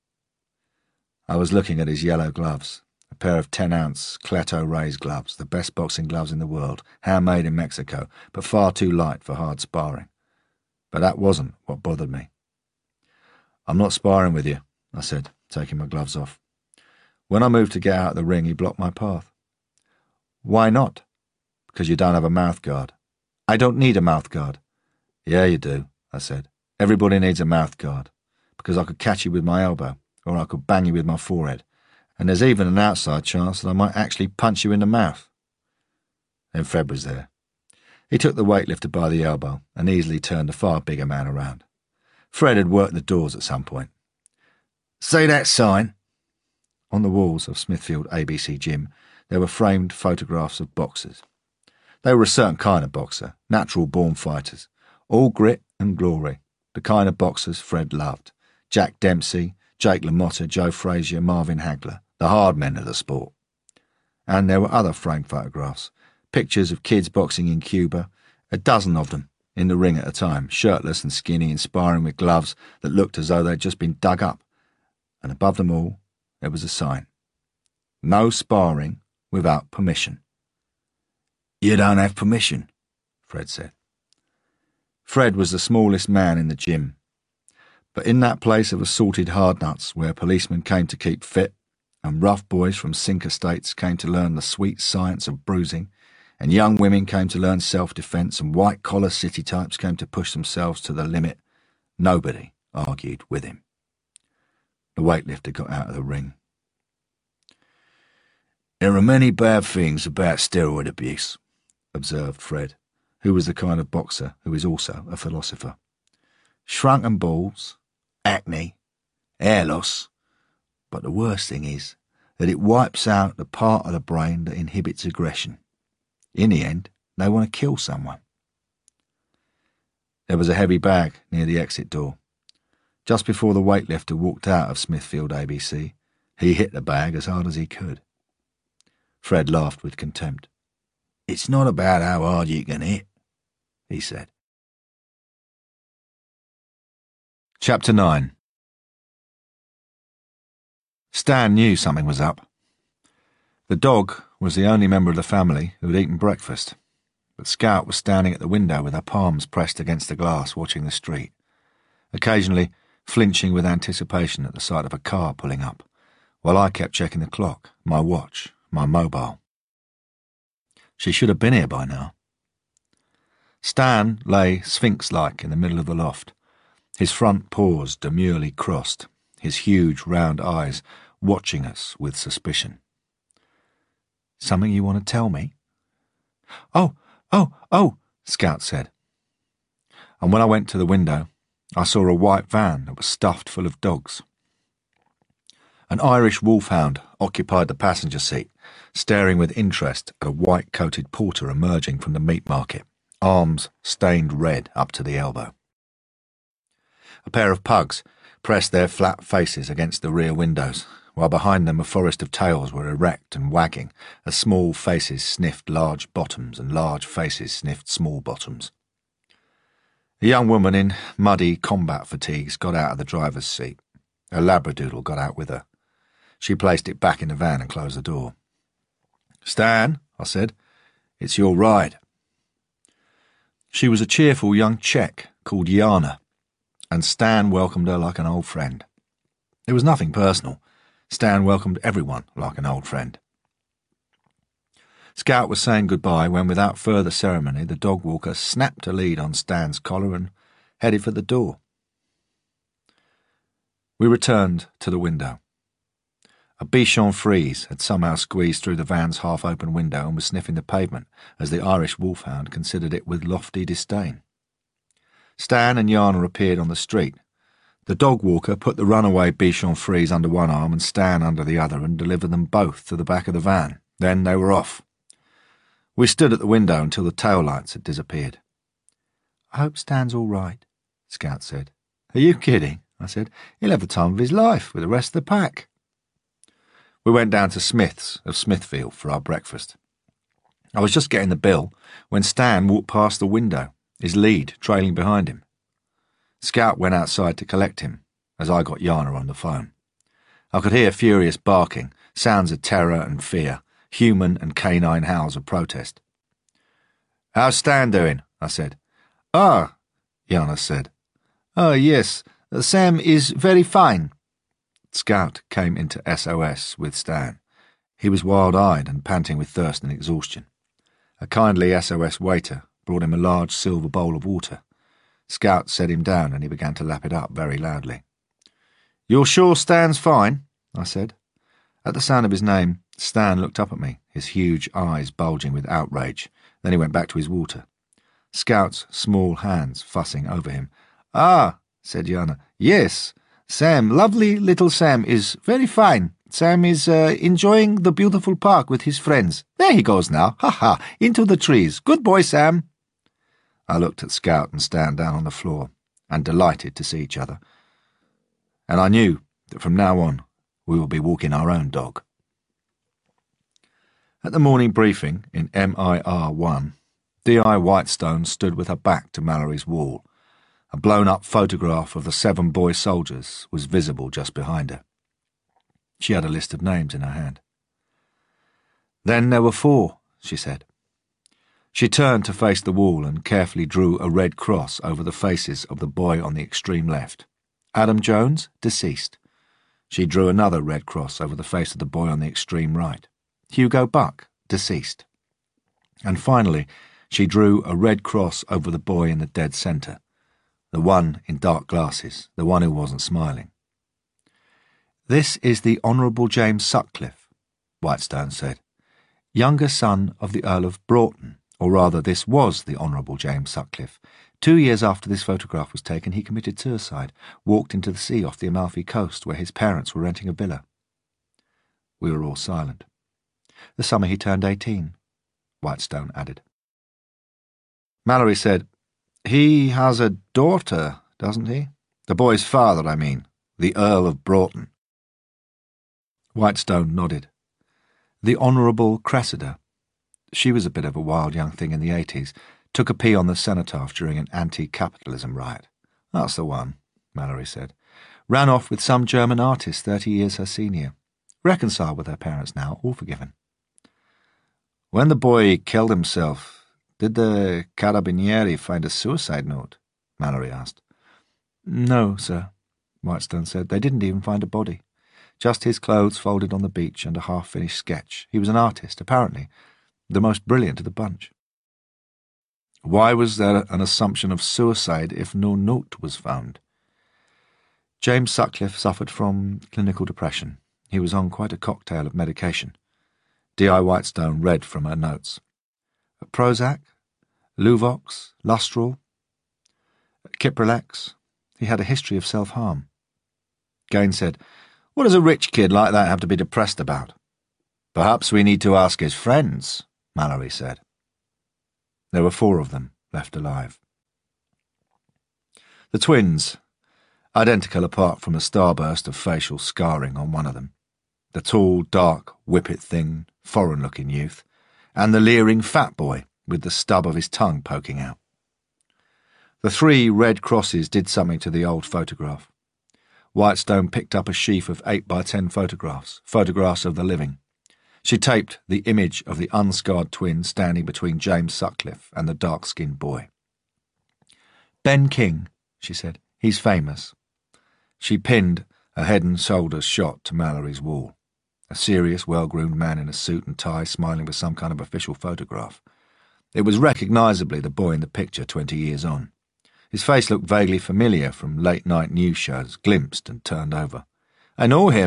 I was looking at his yellow gloves, a pair of ten-ounce Cleto Reyes gloves, the best boxing gloves in the world, handmade in Mexico, but far too light for hard sparring. But that wasn't what bothered me. "I'm not sparring with you," I said, taking my gloves off. When I moved to get out of the ring, he blocked my path. "Why not?" "Because you don't have a mouth guard." "I don't need a mouth guard." "Yeah, you do," I said. "Everybody needs a mouth guard, because I could catch you with my elbow, or I could bang you with my forehead, and there's even an outside chance that I might actually punch you in the mouth." Then Fred was there. He took the weightlifter by the elbow and easily turned a far bigger man around. Fred had worked the doors at some point. "See that sign?" On the walls of Smithfield A B C Gym, there were framed photographs of boxers. They were a certain kind of boxer, natural-born fighters, all grit and glory, the kind of boxers Fred loved. Jack Dempsey, Jake LaMotta, Joe Frazier, Marvin Hagler, the hard men of the sport. And there were other framed photographs, pictures of kids boxing in Cuba, a dozen of them, in the ring at a time, shirtless and skinny and sparring with gloves that looked as though they'd just been dug up. And above them all, there was a sign. "No sparring without permission." "You don't have permission," Fred said. Fred was the smallest man in the gym. But in that place of assorted hard nuts where policemen came to keep fit, and rough boys from sink estates came to learn the sweet science of bruising, and young women came to learn self-defence, and white-collar city types came to push themselves to the limit, nobody argued with him. The weightlifter got out of the ring. "There are many bad things about steroid abuse," observed Fred, who was the kind of boxer who is also a philosopher. "Shrunken balls, acne, hair loss, but the worst thing is that it wipes out the part of the brain that inhibits aggression. In the end, they want to kill someone." There was a heavy bag near the exit door. Just before the weightlifter walked out of Smithfield A B C, he hit the bag as hard as he could. Fred laughed with contempt. "It's not about how hard you can hit," he said. Chapter nine. Stan knew something was up. The dog was the only member of the family who had eaten breakfast, but Scout was standing at the window with her palms pressed against the glass watching the street, occasionally flinching with anticipation at the sight of a car pulling up, while I kept checking the clock, my watch, my mobile. She should have been here by now. Stan lay sphinx-like in the middle of the loft, his front paws demurely crossed, his huge round eyes watching us with suspicion. "Something you want to tell me?" "Oh, oh, oh," Scout said. And when I went to the window, I saw a white van that was stuffed full of dogs. An Irish wolfhound occupied the passenger seat, staring with interest at a white-coated porter emerging from the meat market, arms stained red up to the elbow. A pair of pugs pressed their flat faces against the rear windows, while behind them a forest of tails were erect and wagging as small faces sniffed large bottoms and large faces sniffed small bottoms. A young woman in muddy combat fatigues got out of the driver's seat. A labradoodle got out with her. She placed it back in the van and closed the door. "Stan," I said, "it's your ride." She was a cheerful young Czech called Jana, and Stan welcomed her like an old friend. It was nothing personal. Stan welcomed everyone like an old friend. Scout was saying goodbye when, without further ceremony, the dog walker snapped a lead on Stan's collar and headed for the door. We returned to the window. A Bichon Frise had somehow squeezed through the van's half-open window and was sniffing the pavement, as the Irish wolfhound considered it with lofty disdain. Stan and Jana appeared on the street. The dog walker put the runaway Bichon Frise under one arm and Stan under the other and delivered them both to the back of the van. Then they were off. We stood at the window until the tail lights had disappeared. "I hope Stan's all right," Scout said. "Are you kidding?" I said. "He'll have the time of his life with the rest of the pack." We went down to Smith's of Smithfield for our breakfast. I was just getting the bill when Stan walked past the window, his lead trailing behind him. Scout went outside to collect him, as I got Jana on the phone. I could hear furious barking, sounds of terror and fear, human and canine howls of protest. "How's Stan doing?" I said. "Ah," Jana said. "Ah, yes, Sam is very fine." Scout came into S O S with Stan. He was wild-eyed and panting with thirst and exhaustion. A kindly S O S waiter brought him a large silver bowl of water. Scout set him down and he began to lap it up very loudly. "You're sure Stan's fine?" I said. At the sound of his name, Stan looked up at me, his huge eyes bulging with outrage. Then he went back to his water. Scout's small hands fussing over him. "Ah," said Jana. "Yes, Sam, lovely little Sam is very fine. Sam is uh, enjoying the beautiful park with his friends. There he goes now, ha-ha, into the trees. Good boy, Sam." I looked at Scout and Stan down on the floor, and delighted to see each other. And I knew that from now on we would be walking our own dog. At the morning briefing in M I R one, D I Whitestone stood with her back to Mallory's wall. A blown-up photograph of the seven boy soldiers was visible just behind her. She had a list of names in her hand. "Then there were four," she said. She turned to face the wall and carefully drew a red cross over the faces of the boy on the extreme left. Adam Jones, deceased. She drew another red cross over the face of the boy on the extreme right. Hugo Buck, deceased. And finally, she drew a red cross over the boy in the dead centre. The one in dark glasses, the one who wasn't smiling. "This is the Honourable James Sutcliffe," Whitestone said, "younger son of the Earl of Broughton, or rather this was the Honourable James Sutcliffe. Two years after this photograph was taken, he committed suicide, walked into the sea off the Amalfi coast where his parents were renting a villa." We were all silent. "The summer he turned eighteen," Whitestone added. Mallory said, "He has a daughter, doesn't he? The boy's father, I mean, the Earl of Broughton." Whitestone nodded. "The Honourable Cressida. She was a bit of a wild young thing in the eighties, took a pee on the cenotaph during an anti-capitalism riot." "That's the one," Mallory said. "Ran off with some German artist thirty years her senior. Reconciled with her parents now, all forgiven." "When the boy killed himself, did the Carabinieri find a suicide note?" Mallory asked. "No, sir," Whitestone said. "They didn't even find a body. Just his clothes folded on the beach and a half-finished sketch. He was an artist, apparently, the most brilliant of the bunch." "Why was there an assumption of suicide if no note was found?" "James Sutcliffe suffered from clinical depression. He was on quite a cocktail of medication." D I Whitestone read from her notes. "Prozac, Luvox, Lustral, Cipralex. He had a history of self-harm." Gaines said, "What does a rich kid like that have to be depressed about?" "Perhaps we need to ask his friends," Mallory said. There were four of them left alive. The twins, identical apart from a starburst of facial scarring on one of them. The tall, dark, whippet-thin, foreign-looking youth, and the leering fat boy with the stub of his tongue poking out. The three red crosses did something to the old photograph. Whitestone picked up a sheaf of eight by ten photographs, photographs of the living. She taped the image of the unscarred twin standing between James Sutcliffe and the dark-skinned boy. "Ben King," she said. "He's famous." She pinned a head and shoulders shot to Mallory's wall. A serious, well-groomed man in a suit and tie smiling with some kind of official photograph. It was recognisably the boy in the picture twenty years on. His face looked vaguely familiar from late-night news shows, glimpsed and turned over. "I know him,"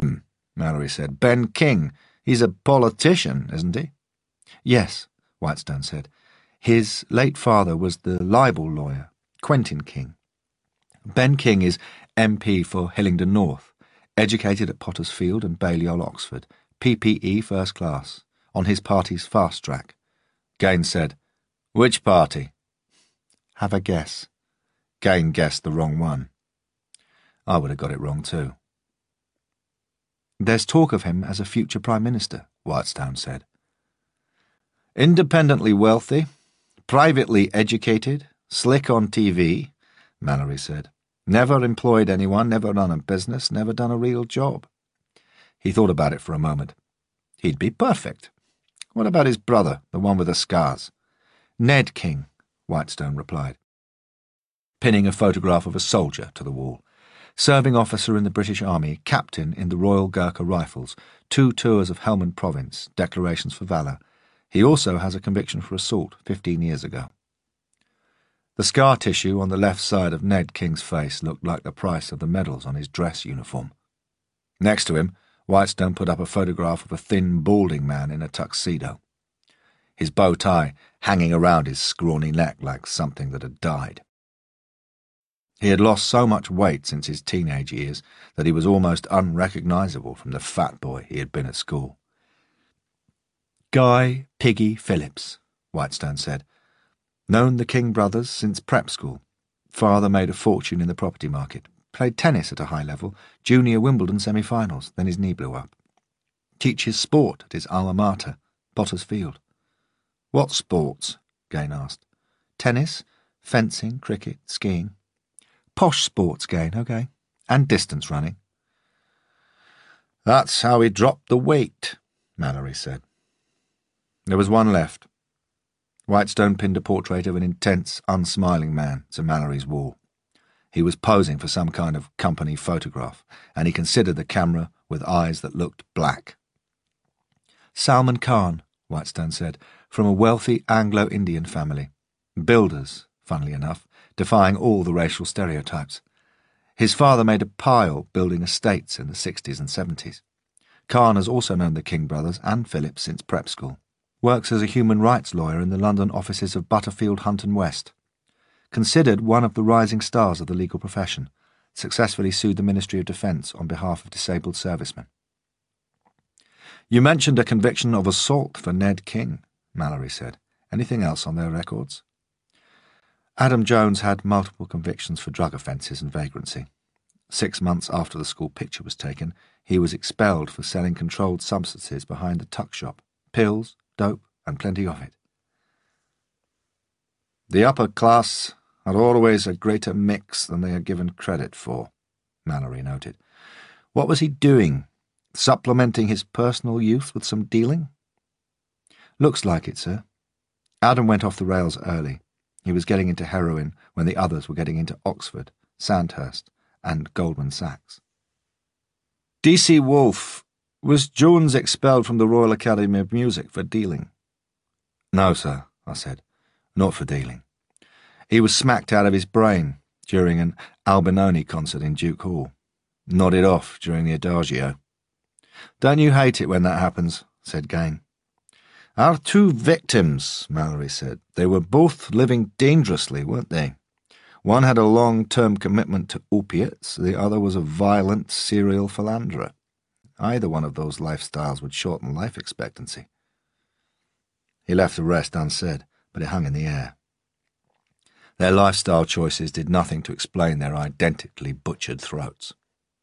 Mallory said. Ben King. He's a politician, isn't he? Yes, Whitestone said. His late father was the libel lawyer, Quentin King. Ben King is M P for Hillingdon North, educated at Potter's Field and Balliol, Oxford, P P E first class, on his party's fast track. Gaines said, Which party? Have a guess. Gaines guessed the wrong one. I would have got it wrong too. There's talk of him as a future Prime Minister, Whitestone said. Independently wealthy, privately educated, slick on T V, Mallory said. Never employed anyone, never run a business, never done a real job. He thought about it for a moment. He'd be perfect. What about his brother, the one with the scars? Ned King, Whitestone replied, pinning a photograph of a soldier to the wall. Serving officer in the British Army, captain in the Royal Gurkha Rifles, two tours of Helmand Province, declarations for valour. He also has a conviction for assault fifteen years ago. The scar tissue on the left side of Ned King's face looked like the price of the medals on his dress uniform. Next to him, Whitestone put up a photograph of a thin, balding man in a tuxedo, his bow tie hanging around his scrawny neck like something that had died. He had lost so much weight since his teenage years that he was almost unrecognisable from the fat boy he had been at school. Guy Piggy Phillips, Whitestone said. Known the King brothers since prep school. Father made a fortune in the property market. Played tennis at a high level, junior Wimbledon semi-finals, then his knee blew up. Teaches sport at his alma mater, Potter's Field. What sports? Gaines asked. Tennis, fencing, cricket, skiing. Posh sports, Gaines, okay. And distance running. That's how he dropped the weight, Mallory said. There was one left. Whitestone pinned a portrait of an intense, unsmiling man to Mallory's wall. He was posing for some kind of company photograph, and he considered the camera with eyes that looked black. Salman Khan, Whitestone said, from a wealthy Anglo-Indian family. Builders, funnily enough, defying all the racial stereotypes. His father made a pile building estates in the sixties and seventies. Khan has also known the King brothers and Phillips since prep school. Works as a human rights lawyer in the London offices of Butterfield, Hunt and West. Considered one of the rising stars of the legal profession, successfully sued the Ministry of Defence on behalf of disabled servicemen. You mentioned a conviction of assault for Ned King, Mallory said. Anything else on their records? Adam Jones had multiple convictions for drug offences and vagrancy. Six months after the school picture was taken, he was expelled for selling controlled substances behind the tuck shop. Pills, dope, and plenty of it. The upper class are always a greater mix than they are given credit for, Mallory noted. What was he doing? Supplementing his personal youth with some dealing? Looks like it, sir. Adam went off the rails early. He was getting into heroin when the others were getting into Oxford, Sandhurst, and Goldman Sachs. D C Wolfe, was Jones expelled from the Royal Academy of Music for dealing? No, sir, I said. Not for dealing. He was smacked out of his brain during an Albinoni concert in Duke Hall. Nodded off during the Adagio. Don't you hate it when that happens? Said Gaines. Our two victims, Mallory said. They were both living dangerously, weren't they? One had a long-term commitment to opiates, the other was a violent serial philanderer. Either one of those lifestyles would shorten life expectancy. He left the rest unsaid, but it hung in the air. Their lifestyle choices did nothing to explain their identically butchered throats.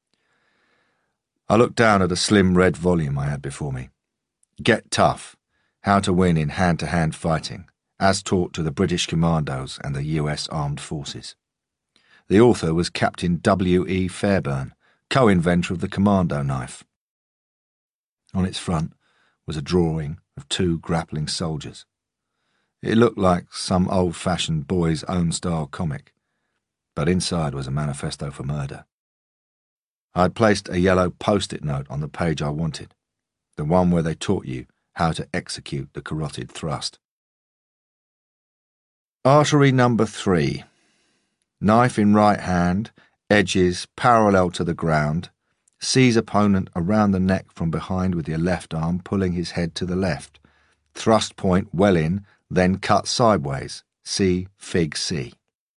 I looked down at a slim red volume I had before me. Get Tough, How to Win in Hand-to-Hand Fighting, as taught to the British Commandos and the U S Armed Forces. The author was Captain W E Fairburn, co-inventor of the commando knife. On its front was a drawing of two grappling soldiers. It looked like some old-fashioned boy's own style comic, but inside was a manifesto for murder. I had placed a yellow post-it note on the page I wanted, the one where they taught you how to execute the carotid thrust. Artery number three. Knife in right hand, edges parallel to the ground, Seize opponent around the neck from behind with your left arm, pulling his head to the left. Thrust point well in, then cut sideways. See Fig C.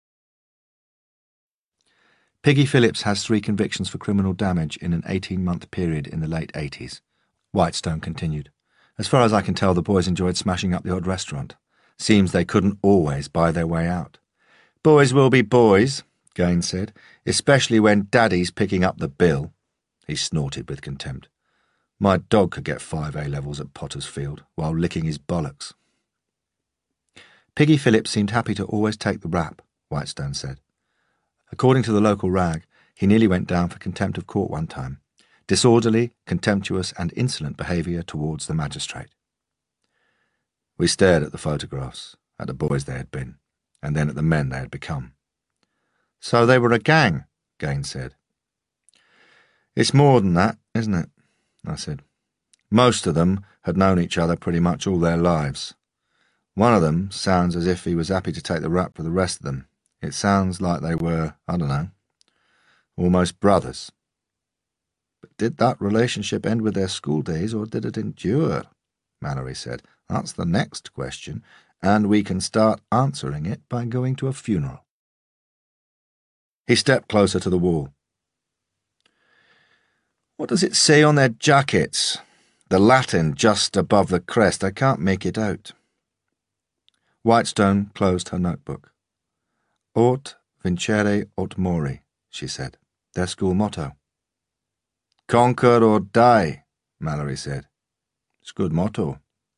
Piggy Phillips has three convictions for criminal damage in an eighteen-month period in the late eighties. Whitestone continued. As far as I can tell, the boys enjoyed smashing up the odd restaurant. Seems they couldn't always buy their way out. Boys will be boys, Gaines said, especially when Daddy's picking up the bill. He snorted with contempt. My dog could get five A-levels at Potter's Field while licking his bollocks. Piggy Phillips seemed happy to always take the rap, Whitestone said. According to the local rag, he nearly went down for contempt of court one time. Disorderly, contemptuous and insolent behaviour towards the magistrate. We stared at the photographs, at the boys they had been, and then at the men they had become. So they were a gang, Gaines said. It's more than that, isn't it? I said. Most of them had known each other pretty much all their lives. One of them sounds as if he was happy to take the rap for the rest of them. It sounds like they were, I don't know, almost brothers. But did that relationship end with their school days, or did it endure? Mallory said. That's the next question, and we can start answering it by going to a funeral. He stepped closer to the wall. What does it say on their jackets? The Latin just above the crest. I can't make it out. Whitestone closed her notebook. Aut vincere aut mori, she said. Their school motto. Conquer or die, Mallory said. It's a good motto.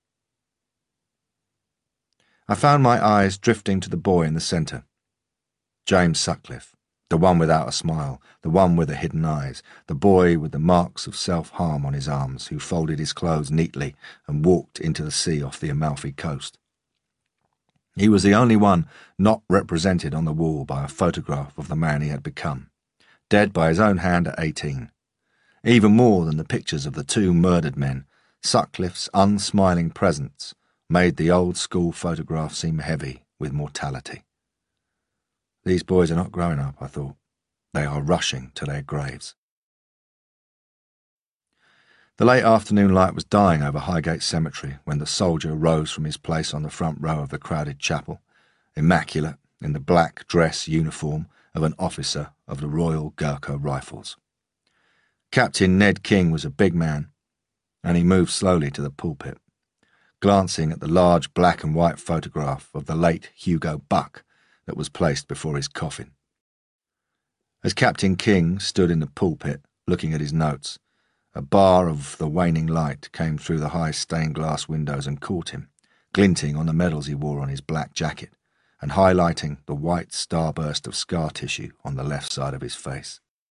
I found my eyes drifting to the boy in the centre. James Sutcliffe, the one without a smile, the one with the hidden eyes, the boy with the marks of self-harm on his arms, who folded his clothes neatly and walked into the sea off the Amalfi coast. He was the only one not represented on the wall by a photograph of the man he had become, dead by his own hand at eighteen. Even more than the pictures of the two murdered men, Sutcliffe's unsmiling presence made the old-school photograph seem heavy with mortality. These boys are not growing up, I thought. They are rushing to their graves. The late afternoon light was dying over Highgate Cemetery when the soldier rose from his place on the front row of the crowded chapel, immaculate in the black dress uniform of an officer of the Royal Gurkha Rifles. Captain Ned King was a big man, and he moved slowly to the pulpit, glancing at the large black and white photograph of the late Hugo Buck that was placed before his coffin. As Captain King stood in the pulpit, looking at his notes, a bar of the waning light came through the high stained-glass windows and caught him, glinting on the medals he wore on his black jacket and highlighting the white starburst of scar tissue on the left side of his face.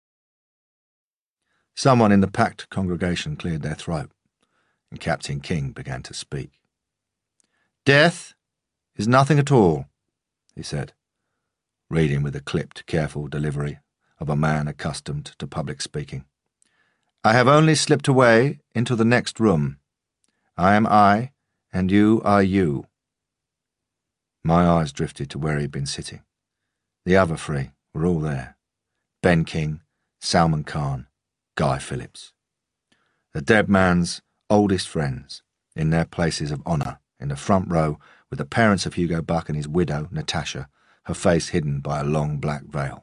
Someone in the packed congregation cleared their throat, and Captain King began to speak. "Death is nothing at all," he said, reading with a clipped, careful delivery of a man accustomed to public speaking. "I have only slipped away into the next room. I am I, and you are you." My eyes drifted to where he had been sitting. The other three were all there. Ben King, Salman Khan, Guy Phillips. The dead man's oldest friends, in their places of honour, in the front row with the parents of Hugo Buck and his widow, Natasha, her face hidden by a long black veil.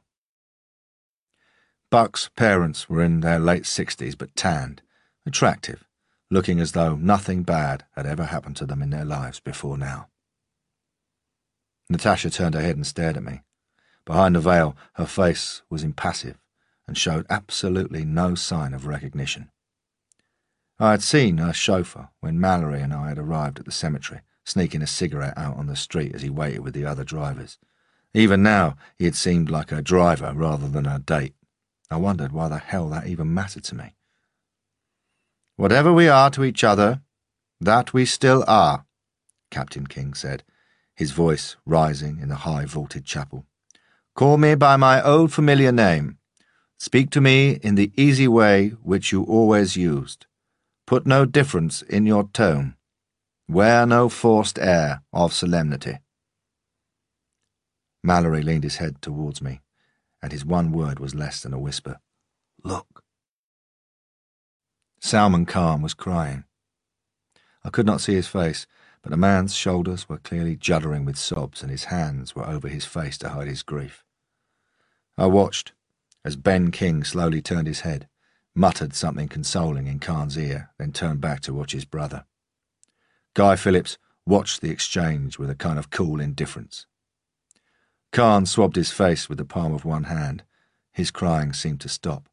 Buck's parents were in their late sixties but tanned, attractive, looking as though nothing bad had ever happened to them in their lives before now. Natasha turned her head and stared at me. Behind the veil, her face was impassive and showed absolutely no sign of recognition. I had seen her chauffeur when Mallory and I had arrived at the cemetery, sneaking a cigarette out on the street as he waited with the other drivers. Even now, he had seemed like a driver rather than a date. I wondered why the hell that even mattered to me. "Whatever we are to each other, that we still are," Captain King said, his voice rising in the high-vaulted chapel. "Call me by my old familiar name. Speak to me in the easy way which you always used. Put no difference in your tone. Wear no forced air of solemnity." Mallory leaned his head towards me, and his one word was less than a whisper. "Look." Salman Khan was crying. I could not see his face, but the man's shoulders were clearly juddering with sobs and his hands were over his face to hide his grief. I watched as Ben King slowly turned his head, muttered something consoling in Khan's ear, then turned back to watch his brother. Guy Phillips watched the exchange with a kind of cool indifference. Khan swabbed his face with the palm of one hand. His crying seemed to stop.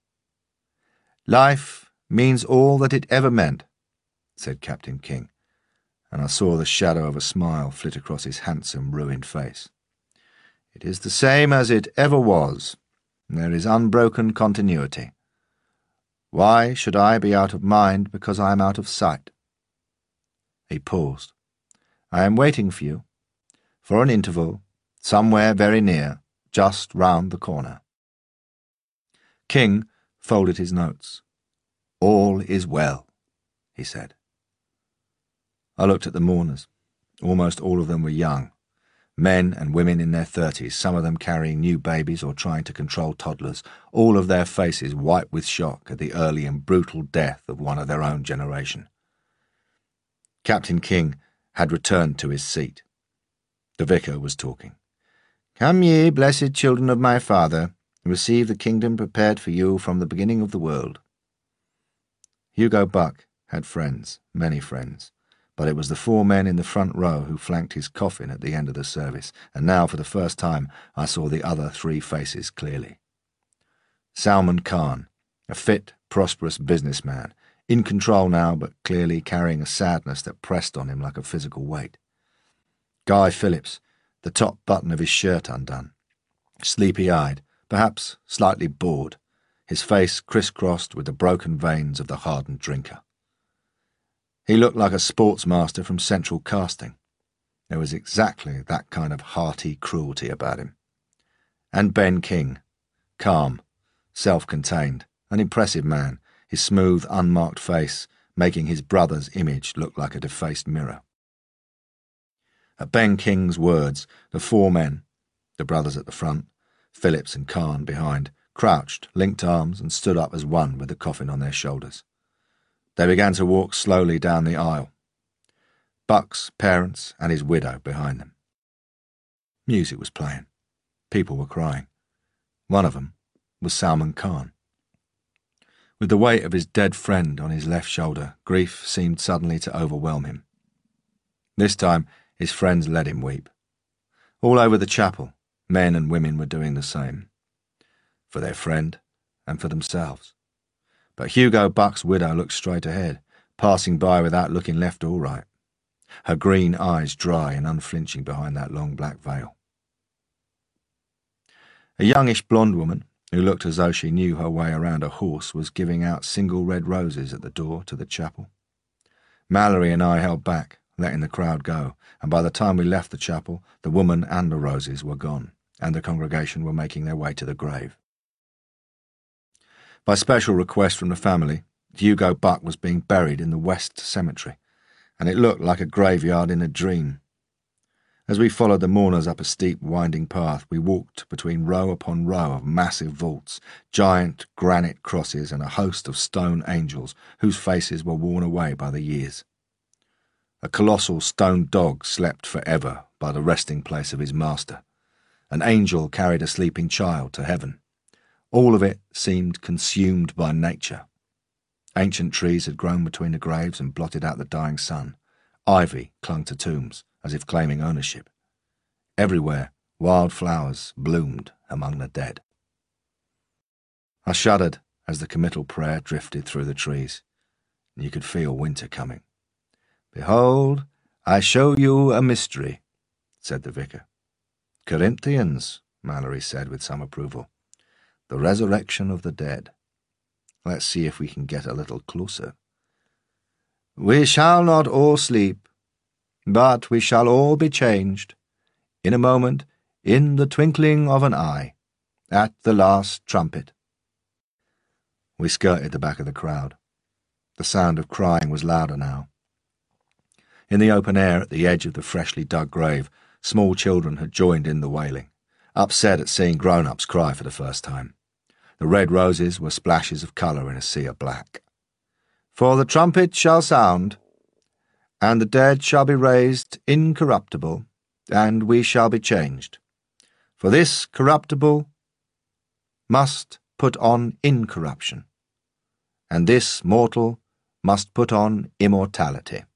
"Life means all that it ever meant," said Captain King, and I saw the shadow of a smile flit across his handsome, ruined face. "It is the same as it ever was. There is unbroken continuity. Why should I be out of mind because I am out of sight?" He paused. "I am waiting for you, for an interval, somewhere very near, just round the corner." King folded his notes. "All is well," he said. I looked at the mourners. Almost all of them were young. Men and women in their thirties, some of them carrying new babies or trying to control toddlers, all of their faces white with shock at the early and brutal death of one of their own generation. Captain King had returned to his seat. The vicar was talking. "Come ye, blessed children of my Father, receive the kingdom prepared for you from the beginning of the world." Hugo Buck had friends, many friends, but it was the four men in the front row who flanked his coffin at the end of the service, and now for the first time I saw the other three faces clearly. Salman Khan, a fit, prosperous businessman, in control now but clearly carrying a sadness that pressed on him like a physical weight. Guy Phillips, the top button of his shirt undone, sleepy-eyed, perhaps slightly bored, his face crisscrossed with the broken veins of the hardened drinker. He looked like a sportsmaster from Central Casting. There was exactly that kind of hearty cruelty about him. And Ben King, calm, self-contained, an impressive man, his smooth, unmarked face making his brother's image look like a defaced mirror. At Ben King's words, the four men, the brothers at the front, Phillips and Khan behind, crouched, linked arms, and stood up as one with the coffin on their shoulders. They began to walk slowly down the aisle, Buck's parents and his widow behind them. Music was playing. People were crying. One of them was Salman Khan. With the weight of his dead friend on his left shoulder, grief seemed suddenly to overwhelm him. This time, his friends let him weep. All over the chapel, men and women were doing the same. For their friend and for themselves. But Hugo Buck's widow looked straight ahead, passing by without looking left or right, her green eyes dry and unflinching behind that long black veil. A youngish blonde woman, who looked as though she knew her way around a horse, was giving out single red roses at the door to the chapel. Mallory and I held back, letting the crowd go, and by the time we left the chapel, the woman and the roses were gone, and the congregation were making their way to the grave. By special request from the family, Hugo Buck was being buried in the West Cemetery, and it looked like a graveyard in a dream. As we followed the mourners up a steep, winding path, we walked between row upon row of massive vaults, giant granite crosses, and a host of stone angels whose faces were worn away by the years. A colossal stone dog slept forever by the resting place of his master. An angel carried a sleeping child to heaven. All of it seemed consumed by nature. Ancient trees had grown between the graves and blotted out the dying sun. Ivy clung to tombs, as if claiming ownership. Everywhere, wild flowers bloomed among the dead. I shuddered as the committal prayer drifted through the trees. You could feel winter coming. "Behold, I show you a mystery," said the vicar. "Corinthians," Mallory said with some approval. "The resurrection of the dead. Let's see if we can get a little closer. We shall not all sleep, but we shall all be changed, in a moment, in the twinkling of an eye, at the last trumpet." We skirted the back of the crowd. The sound of crying was louder now. In the open air at the edge of the freshly dug grave, small children had joined in the wailing, upset at seeing grown-ups cry for the first time. The red roses were splashes of colour in a sea of black. For the trumpet shall sound, and the dead shall be raised incorruptible, and we shall be changed. For this corruptible must put on incorruption, and this mortal must put on immortality.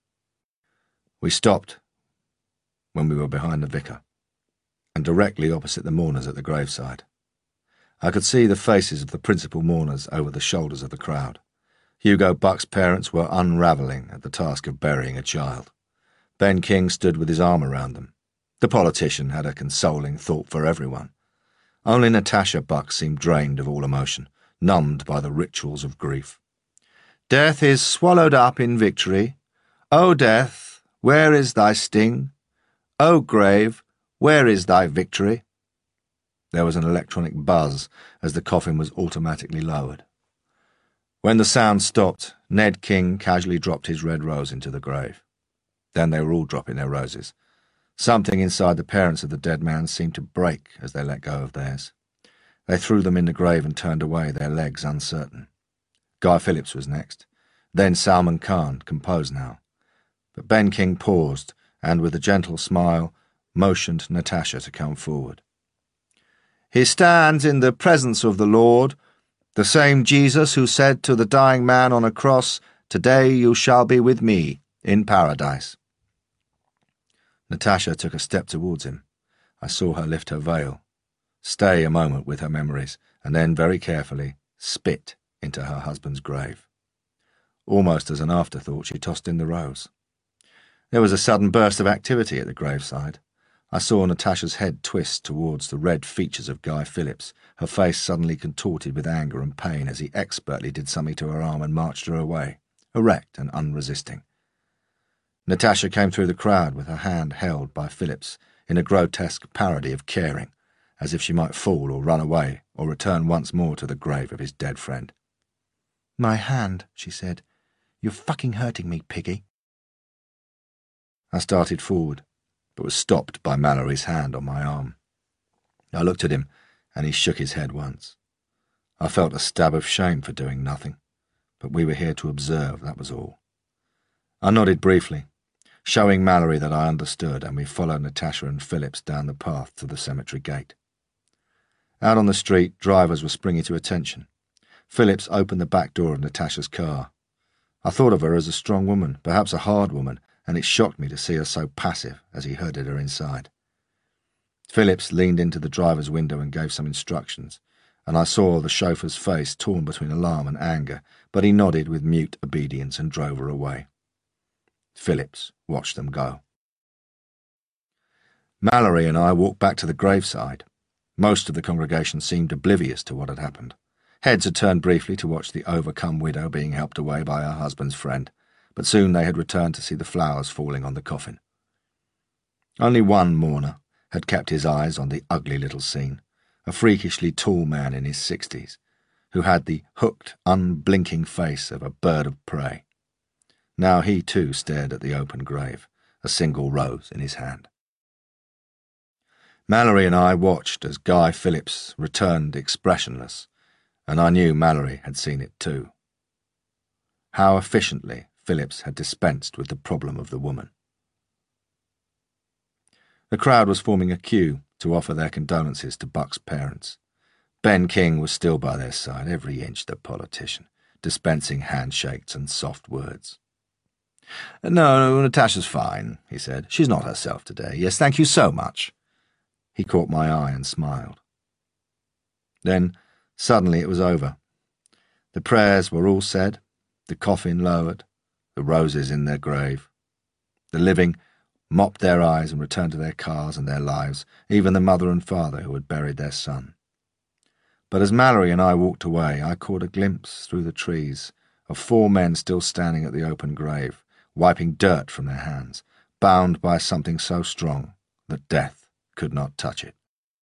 We stopped when we were behind the vicar, and directly opposite the mourners at the graveside. I could see the faces of the principal mourners over the shoulders of the crowd. Hugo Buck's parents were unravelling at the task of burying a child. Ben King stood with his arm around them. The politician had a consoling thought for everyone. Only Natasha Buck seemed drained of all emotion, numbed by the rituals of grief. Death is swallowed up in victory. O death, where is thy sting? O grave, where is thy victory? There was an electronic buzz as the coffin was automatically lowered. When the sound stopped, Ned King casually dropped his red rose into the grave. Then they were all dropping their roses. Something inside the parents of the dead man seemed to break as they let go of theirs. They threw them in the grave and turned away, their legs uncertain. Guy Phillips was next, then Salman Khan, composed now. But Ben King paused and, with a gentle smile, motioned Natasha to come forward. He stands in the presence of the Lord, the same Jesus who said to the dying man on a cross, "Today you shall be with me in paradise." Natasha took a step towards him. I saw her lift her veil, stay a moment with her memories, and then, very carefully, spit into her husband's grave. Almost as an afterthought, she tossed in the rose. There was a sudden burst of activity at the graveside. I saw Natasha's head twist towards the red features of Guy Phillips, her face suddenly contorted with anger and pain as he expertly did something to her arm and marched her away, erect and unresisting. Natasha came through the crowd with her hand held by Phillips in a grotesque parody of caring, as if she might fall or run away or return once more to the grave of his dead friend. "My hand," she said. "You're fucking hurting me, piggy." I started forward, but was stopped by Mallory's hand on my arm. I looked at him, and he shook his head once. I felt a stab of shame for doing nothing, but we were here to observe, that was all. I nodded briefly, showing Mallory that I understood, and we followed Natasha and Phillips down the path to the cemetery gate. Out on the street, drivers were springing to attention. Phillips opened the back door of Natasha's car. I thought of her as a strong woman, perhaps a hard woman, and it shocked me to see her so passive as he herded her inside. Phillips leaned into the driver's window and gave some instructions, and I saw the chauffeur's face torn between alarm and anger, but he nodded with mute obedience and drove her away. Phillips watched them go. Mallory and I walked back to the graveside. Most of the congregation seemed oblivious to what had happened. Heads had turned briefly to watch the overcome widow being helped away by her husband's friend, but soon they had returned to see the flowers falling on the coffin. Only one mourner had kept his eyes on the ugly little scene, a freakishly tall man in his sixties, who had the hooked, unblinking face of a bird of prey. Now he too stared at the open grave, a single rose in his hand. Mallory and I watched as Guy Phillips returned expressionless, and I knew Mallory had seen it too. How efficiently Phillips had dispensed with the problem of the woman. The crowd was forming a queue to offer their condolences to Buck's parents. Ben King was still by their side, every inch the politician, dispensing handshakes and soft words. "No, Natasha's fine," he said. "She's not herself today. Yes, thank you so much." He caught my eye and smiled. Then, suddenly it was over. The prayers were all said, the coffin lowered, the roses in their grave. The living mopped their eyes and returned to their cars and their lives, even the mother and father who had buried their son. But as Mallory and I walked away, I caught a glimpse through the trees of four men still standing at the open grave, wiping dirt from their hands, bound by something so strong that death could not touch it.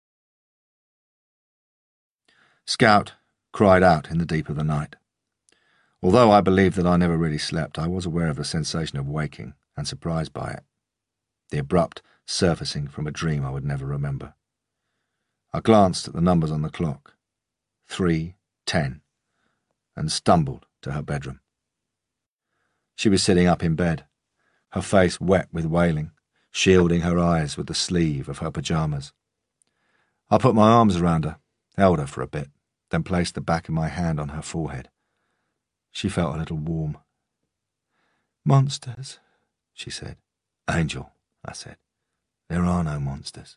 Scout cried out in the deep of the night. Although I believed that I never really slept, I was aware of the sensation of waking and surprised by it, the abrupt surfacing from a dream I would never remember. I glanced at the numbers on the clock, three ten, and stumbled to her bedroom. She was sitting up in bed, her face wet with wailing, shielding her eyes with the sleeve of her pyjamas. I put my arms around her, held her for a bit, then placed the back of my hand on her forehead. She felt a little warm. "Monsters," she said. "Angel," I said. "There are no monsters."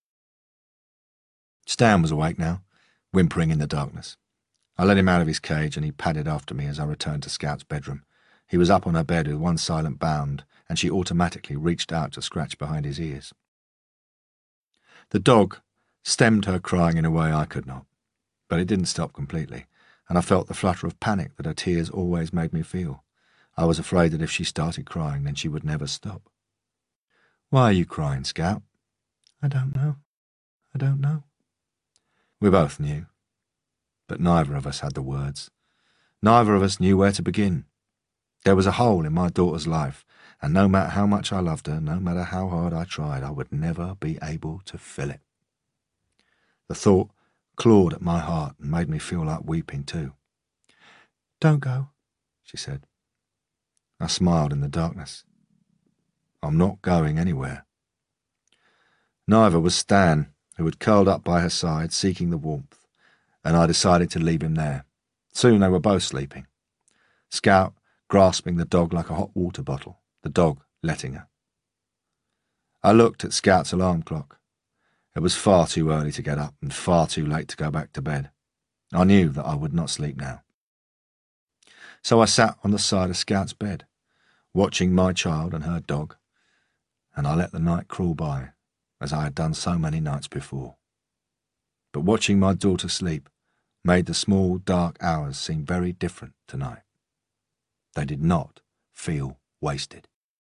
Stan was awake now, whimpering in the darkness. I let him out of his cage and he padded after me as I returned to Scout's bedroom. He was up on her bed with one silent bound, and she automatically reached out to scratch behind his ears. The dog stemmed her crying in a way I could not, but it didn't stop completely, and I felt the flutter of panic that her tears always made me feel. I was afraid that if she started crying, then she would never stop. "Why are you crying, Scout?" "I don't know. I don't know." We both knew, but neither of us had the words. Neither of us knew where to begin. There was a hole in my daughter's life, and no matter how much I loved her, no matter how hard I tried, I would never be able to fill it. The thought clawed at my heart and made me feel like weeping too. "Don't go," she said. I smiled in the darkness. "I'm not going anywhere." Neither was Stan, who had curled up by her side, seeking the warmth, and I decided to leave him there. Soon they were both sleeping. Scout grasping the dog like a hot water bottle, the dog letting her. I looked at Scout's alarm clock. It was far too early to get up and far too late to go back to bed. I knew that I would not sleep now. So I sat on the side of Scout's bed, watching my child and her dog, and I let the night crawl by, as I had done so many nights before. But watching my daughter sleep made the small, dark hours seem very different tonight. They did not feel wasted.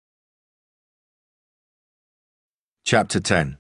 Chapter ten.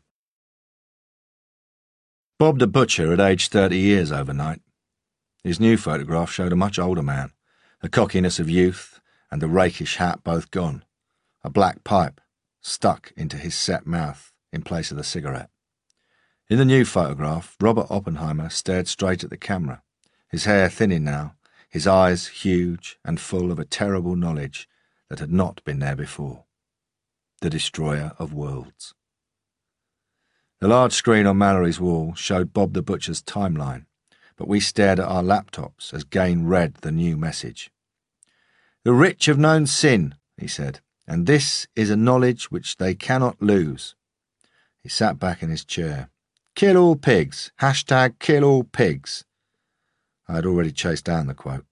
Bob the Butcher had aged thirty years overnight. His new photograph showed a much older man, the cockiness of youth and the rakish hat both gone, a black pipe stuck into his set mouth in place of the cigarette. In the new photograph, Robert Oppenheimer stared straight at the camera, his hair thinning now, his eyes huge and full of a terrible knowledge that had not been there before. The destroyer of worlds. The large screen on Mallory's wall showed Bob the Butcher's timeline, but we stared at our laptops as Gain read the new message. "The rich have known sin," he said, "and this is a knowledge which they cannot lose." He sat back in his chair. "Kill all pigs. Hashtag kill all pigs." I had already chased down the quote.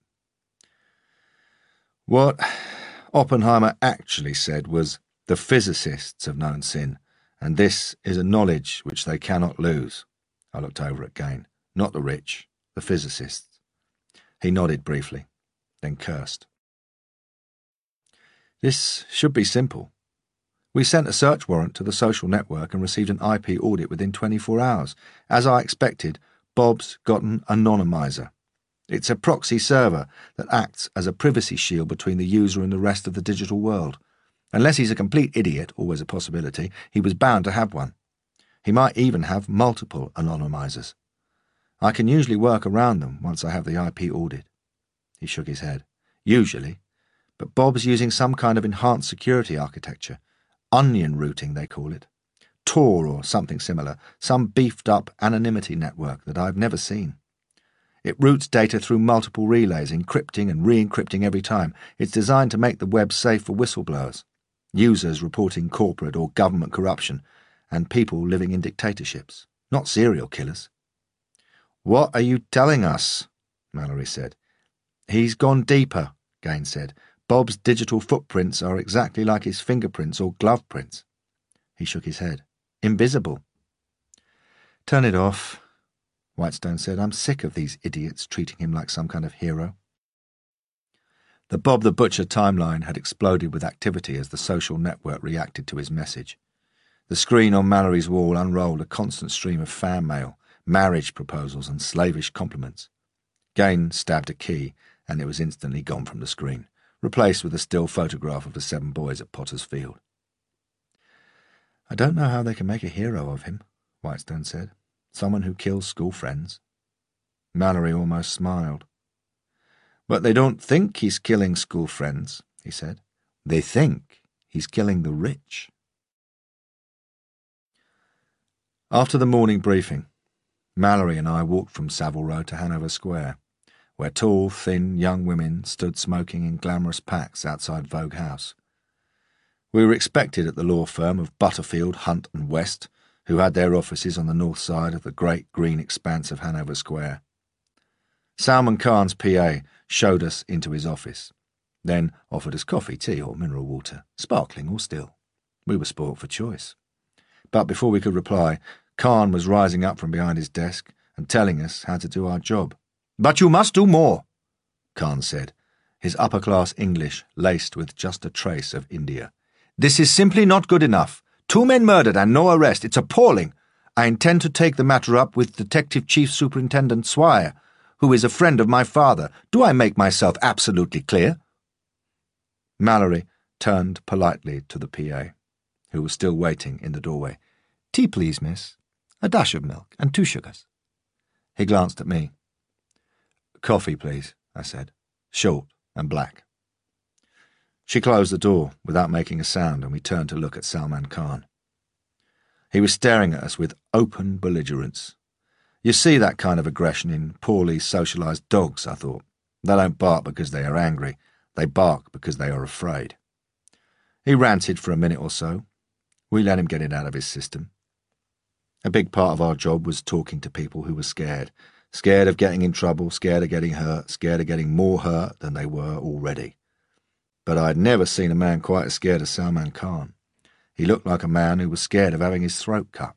What Oppenheimer actually said was, "The physicists have known sin, and this is a knowledge which they cannot lose." I looked over at Gain. "Not the rich, the physicists." He nodded briefly, then cursed. "This should be simple. We sent a search warrant to the social network and received an I P audit within twenty-four hours. As I expected, Bob's got an anonymizer. It's a proxy server that acts as a privacy shield between the user and the rest of the digital world. Unless he's a complete idiot, always a possibility, he was bound to have one. He might even have multiple anonymizers. I can usually work around them once I have the I P audit." He shook his head. "Usually, but Bob's using some kind of enhanced security architecture. Onion routing, they call it. Tor or something similar, some beefed-up anonymity network that I've never seen. It routes data through multiple relays, encrypting and re-encrypting every time. It's designed to make the web safe for whistleblowers, users reporting corporate or government corruption, and people living in dictatorships, not serial killers." "What are you telling us?" Mallory said. "He's gone deeper," Gain said. "Bob's digital footprints are exactly like his fingerprints or glove prints." He shook his head. "Invisible." "Turn it off," Whitestone said. "I'm sick of these idiots treating him like some kind of hero." The Bob the Butcher timeline had exploded with activity as the social network reacted to his message. The screen on Mallory's wall unrolled a constant stream of fan mail, marriage proposals and slavish compliments. Gain stabbed a key, and it was instantly gone from the screen, replaced with a still photograph of the seven boys at Potter's Field. "I don't know how they can make a hero of him," Whitestone said. "Someone who kills school friends." Mallory almost smiled. "But they don't think he's killing school friends," he said. They think he's killing the rich. After the morning briefing, Mallory and I walked from Savile Row to Hanover Square, where tall, thin young women stood smoking in glamorous packs outside Vogue House. We were expected at the law firm of Butterfield, Hunt and West, who had their offices on the north side of the great green expanse of Hanover Square. Salman Khan's P A showed us into his office, then offered us coffee, tea or mineral water, sparkling or still. We were sport for choice. But before we could reply, Khan was rising up from behind his desk and telling us how to do our job. "But you must do more," Khan said, his upper-class English laced with just a trace of India. "This is simply not good enough. Two men murdered and no arrest. It's appalling. I intend to take the matter up with Detective Chief Superintendent Swire, who is a friend of my father. Do I make myself absolutely clear?" Mallory turned politely to the P A, who was still waiting in the doorway. "Tea, please, miss. A dash of milk and two sugars." He glanced at me. "Coffee, please," I said, "short and black." She closed the door without making a sound, and we turned to look at Salman Khan. He was staring at us with open belligerence. You see that kind of aggression in poorly socialized dogs, I thought. They don't bark because they are angry. They bark because they are afraid. He ranted for a minute or so. We let him get it out of his system. A big part of our job was talking to people who were scared. Scared of getting in trouble, scared of getting hurt, scared of getting more hurt than they were already. But I'd never seen a man quite as scared as Salman Khan. He looked like a man who was scared of having his throat cut.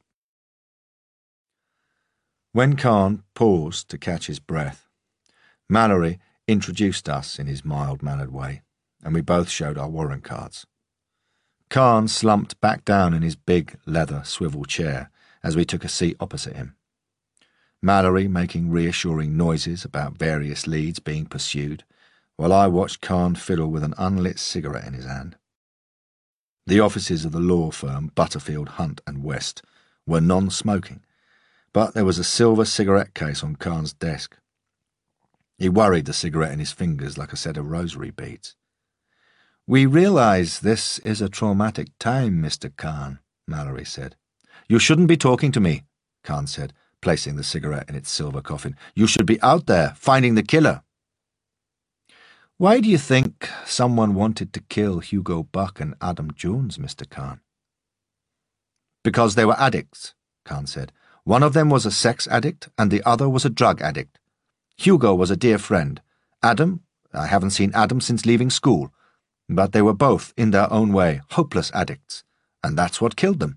When Khan paused to catch his breath, Mallory introduced us in his mild-mannered way, and we both showed our warrant cards. Khan slumped back down in his big leather swivel chair as we took a seat opposite him. Mallory making reassuring noises about various leads being pursued, while I watched Khan fiddle with an unlit cigarette in his hand. The offices of the law firm Butterfield, Hunt and West were non-smoking, but there was a silver cigarette case on Khan's desk. He worried the cigarette in his fingers like a set of rosary beads. "We realize this is a traumatic time, Mister Khan," Mallory said. "You shouldn't be talking to me," Khan said, placing the cigarette in its silver coffin. "You should be out there, finding the killer." "Why do you think someone wanted to kill Hugo Buck and Adam Jones, Mister Khan?" "Because they were addicts," Khan said. "One of them was a sex addict and the other was a drug addict. Hugo was a dear friend. Adam, I haven't seen Adam since leaving school. But they were both, in their own way, hopeless addicts, and that's what killed them."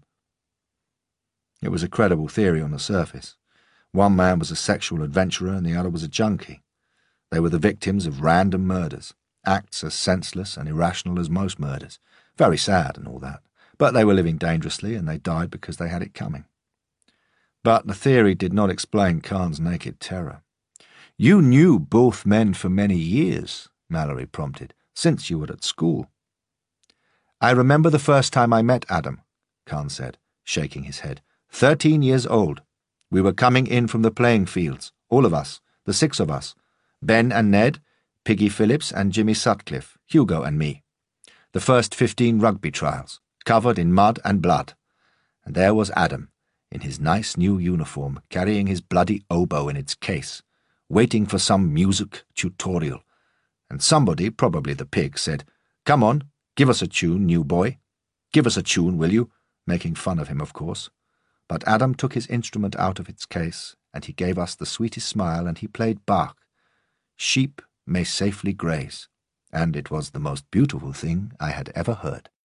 It was a credible theory on the surface. One man was a sexual adventurer and the other was a junkie. They were the victims of random murders, acts as senseless and irrational as most murders. Very sad and all that, but they were living dangerously and they died because they had it coming. But the theory did not explain Khan's naked terror. "You knew both men for many years," Mallory prompted, "since you were at school." "I remember the first time I met Adam," Khan said, shaking his head. Thirteen years old. We were coming in from the playing fields, all of us, the six of us. Ben and Ned, Piggy Phillips and Jimmy Sutcliffe, Hugo and me. The first fifteen rugby trials, covered in mud and blood. And there was Adam, in his nice new uniform, carrying his bloody oboe in its case, waiting for some music tutorial. And somebody, probably the pig, said, "Come on, give us a tune, new boy. Give us a tune, will you?" Making fun of him, of course. But Adam took his instrument out of its case, and he gave us the sweetest smile, and he played Bach. Sheep may safely graze, and it was the most beautiful thing I had ever heard.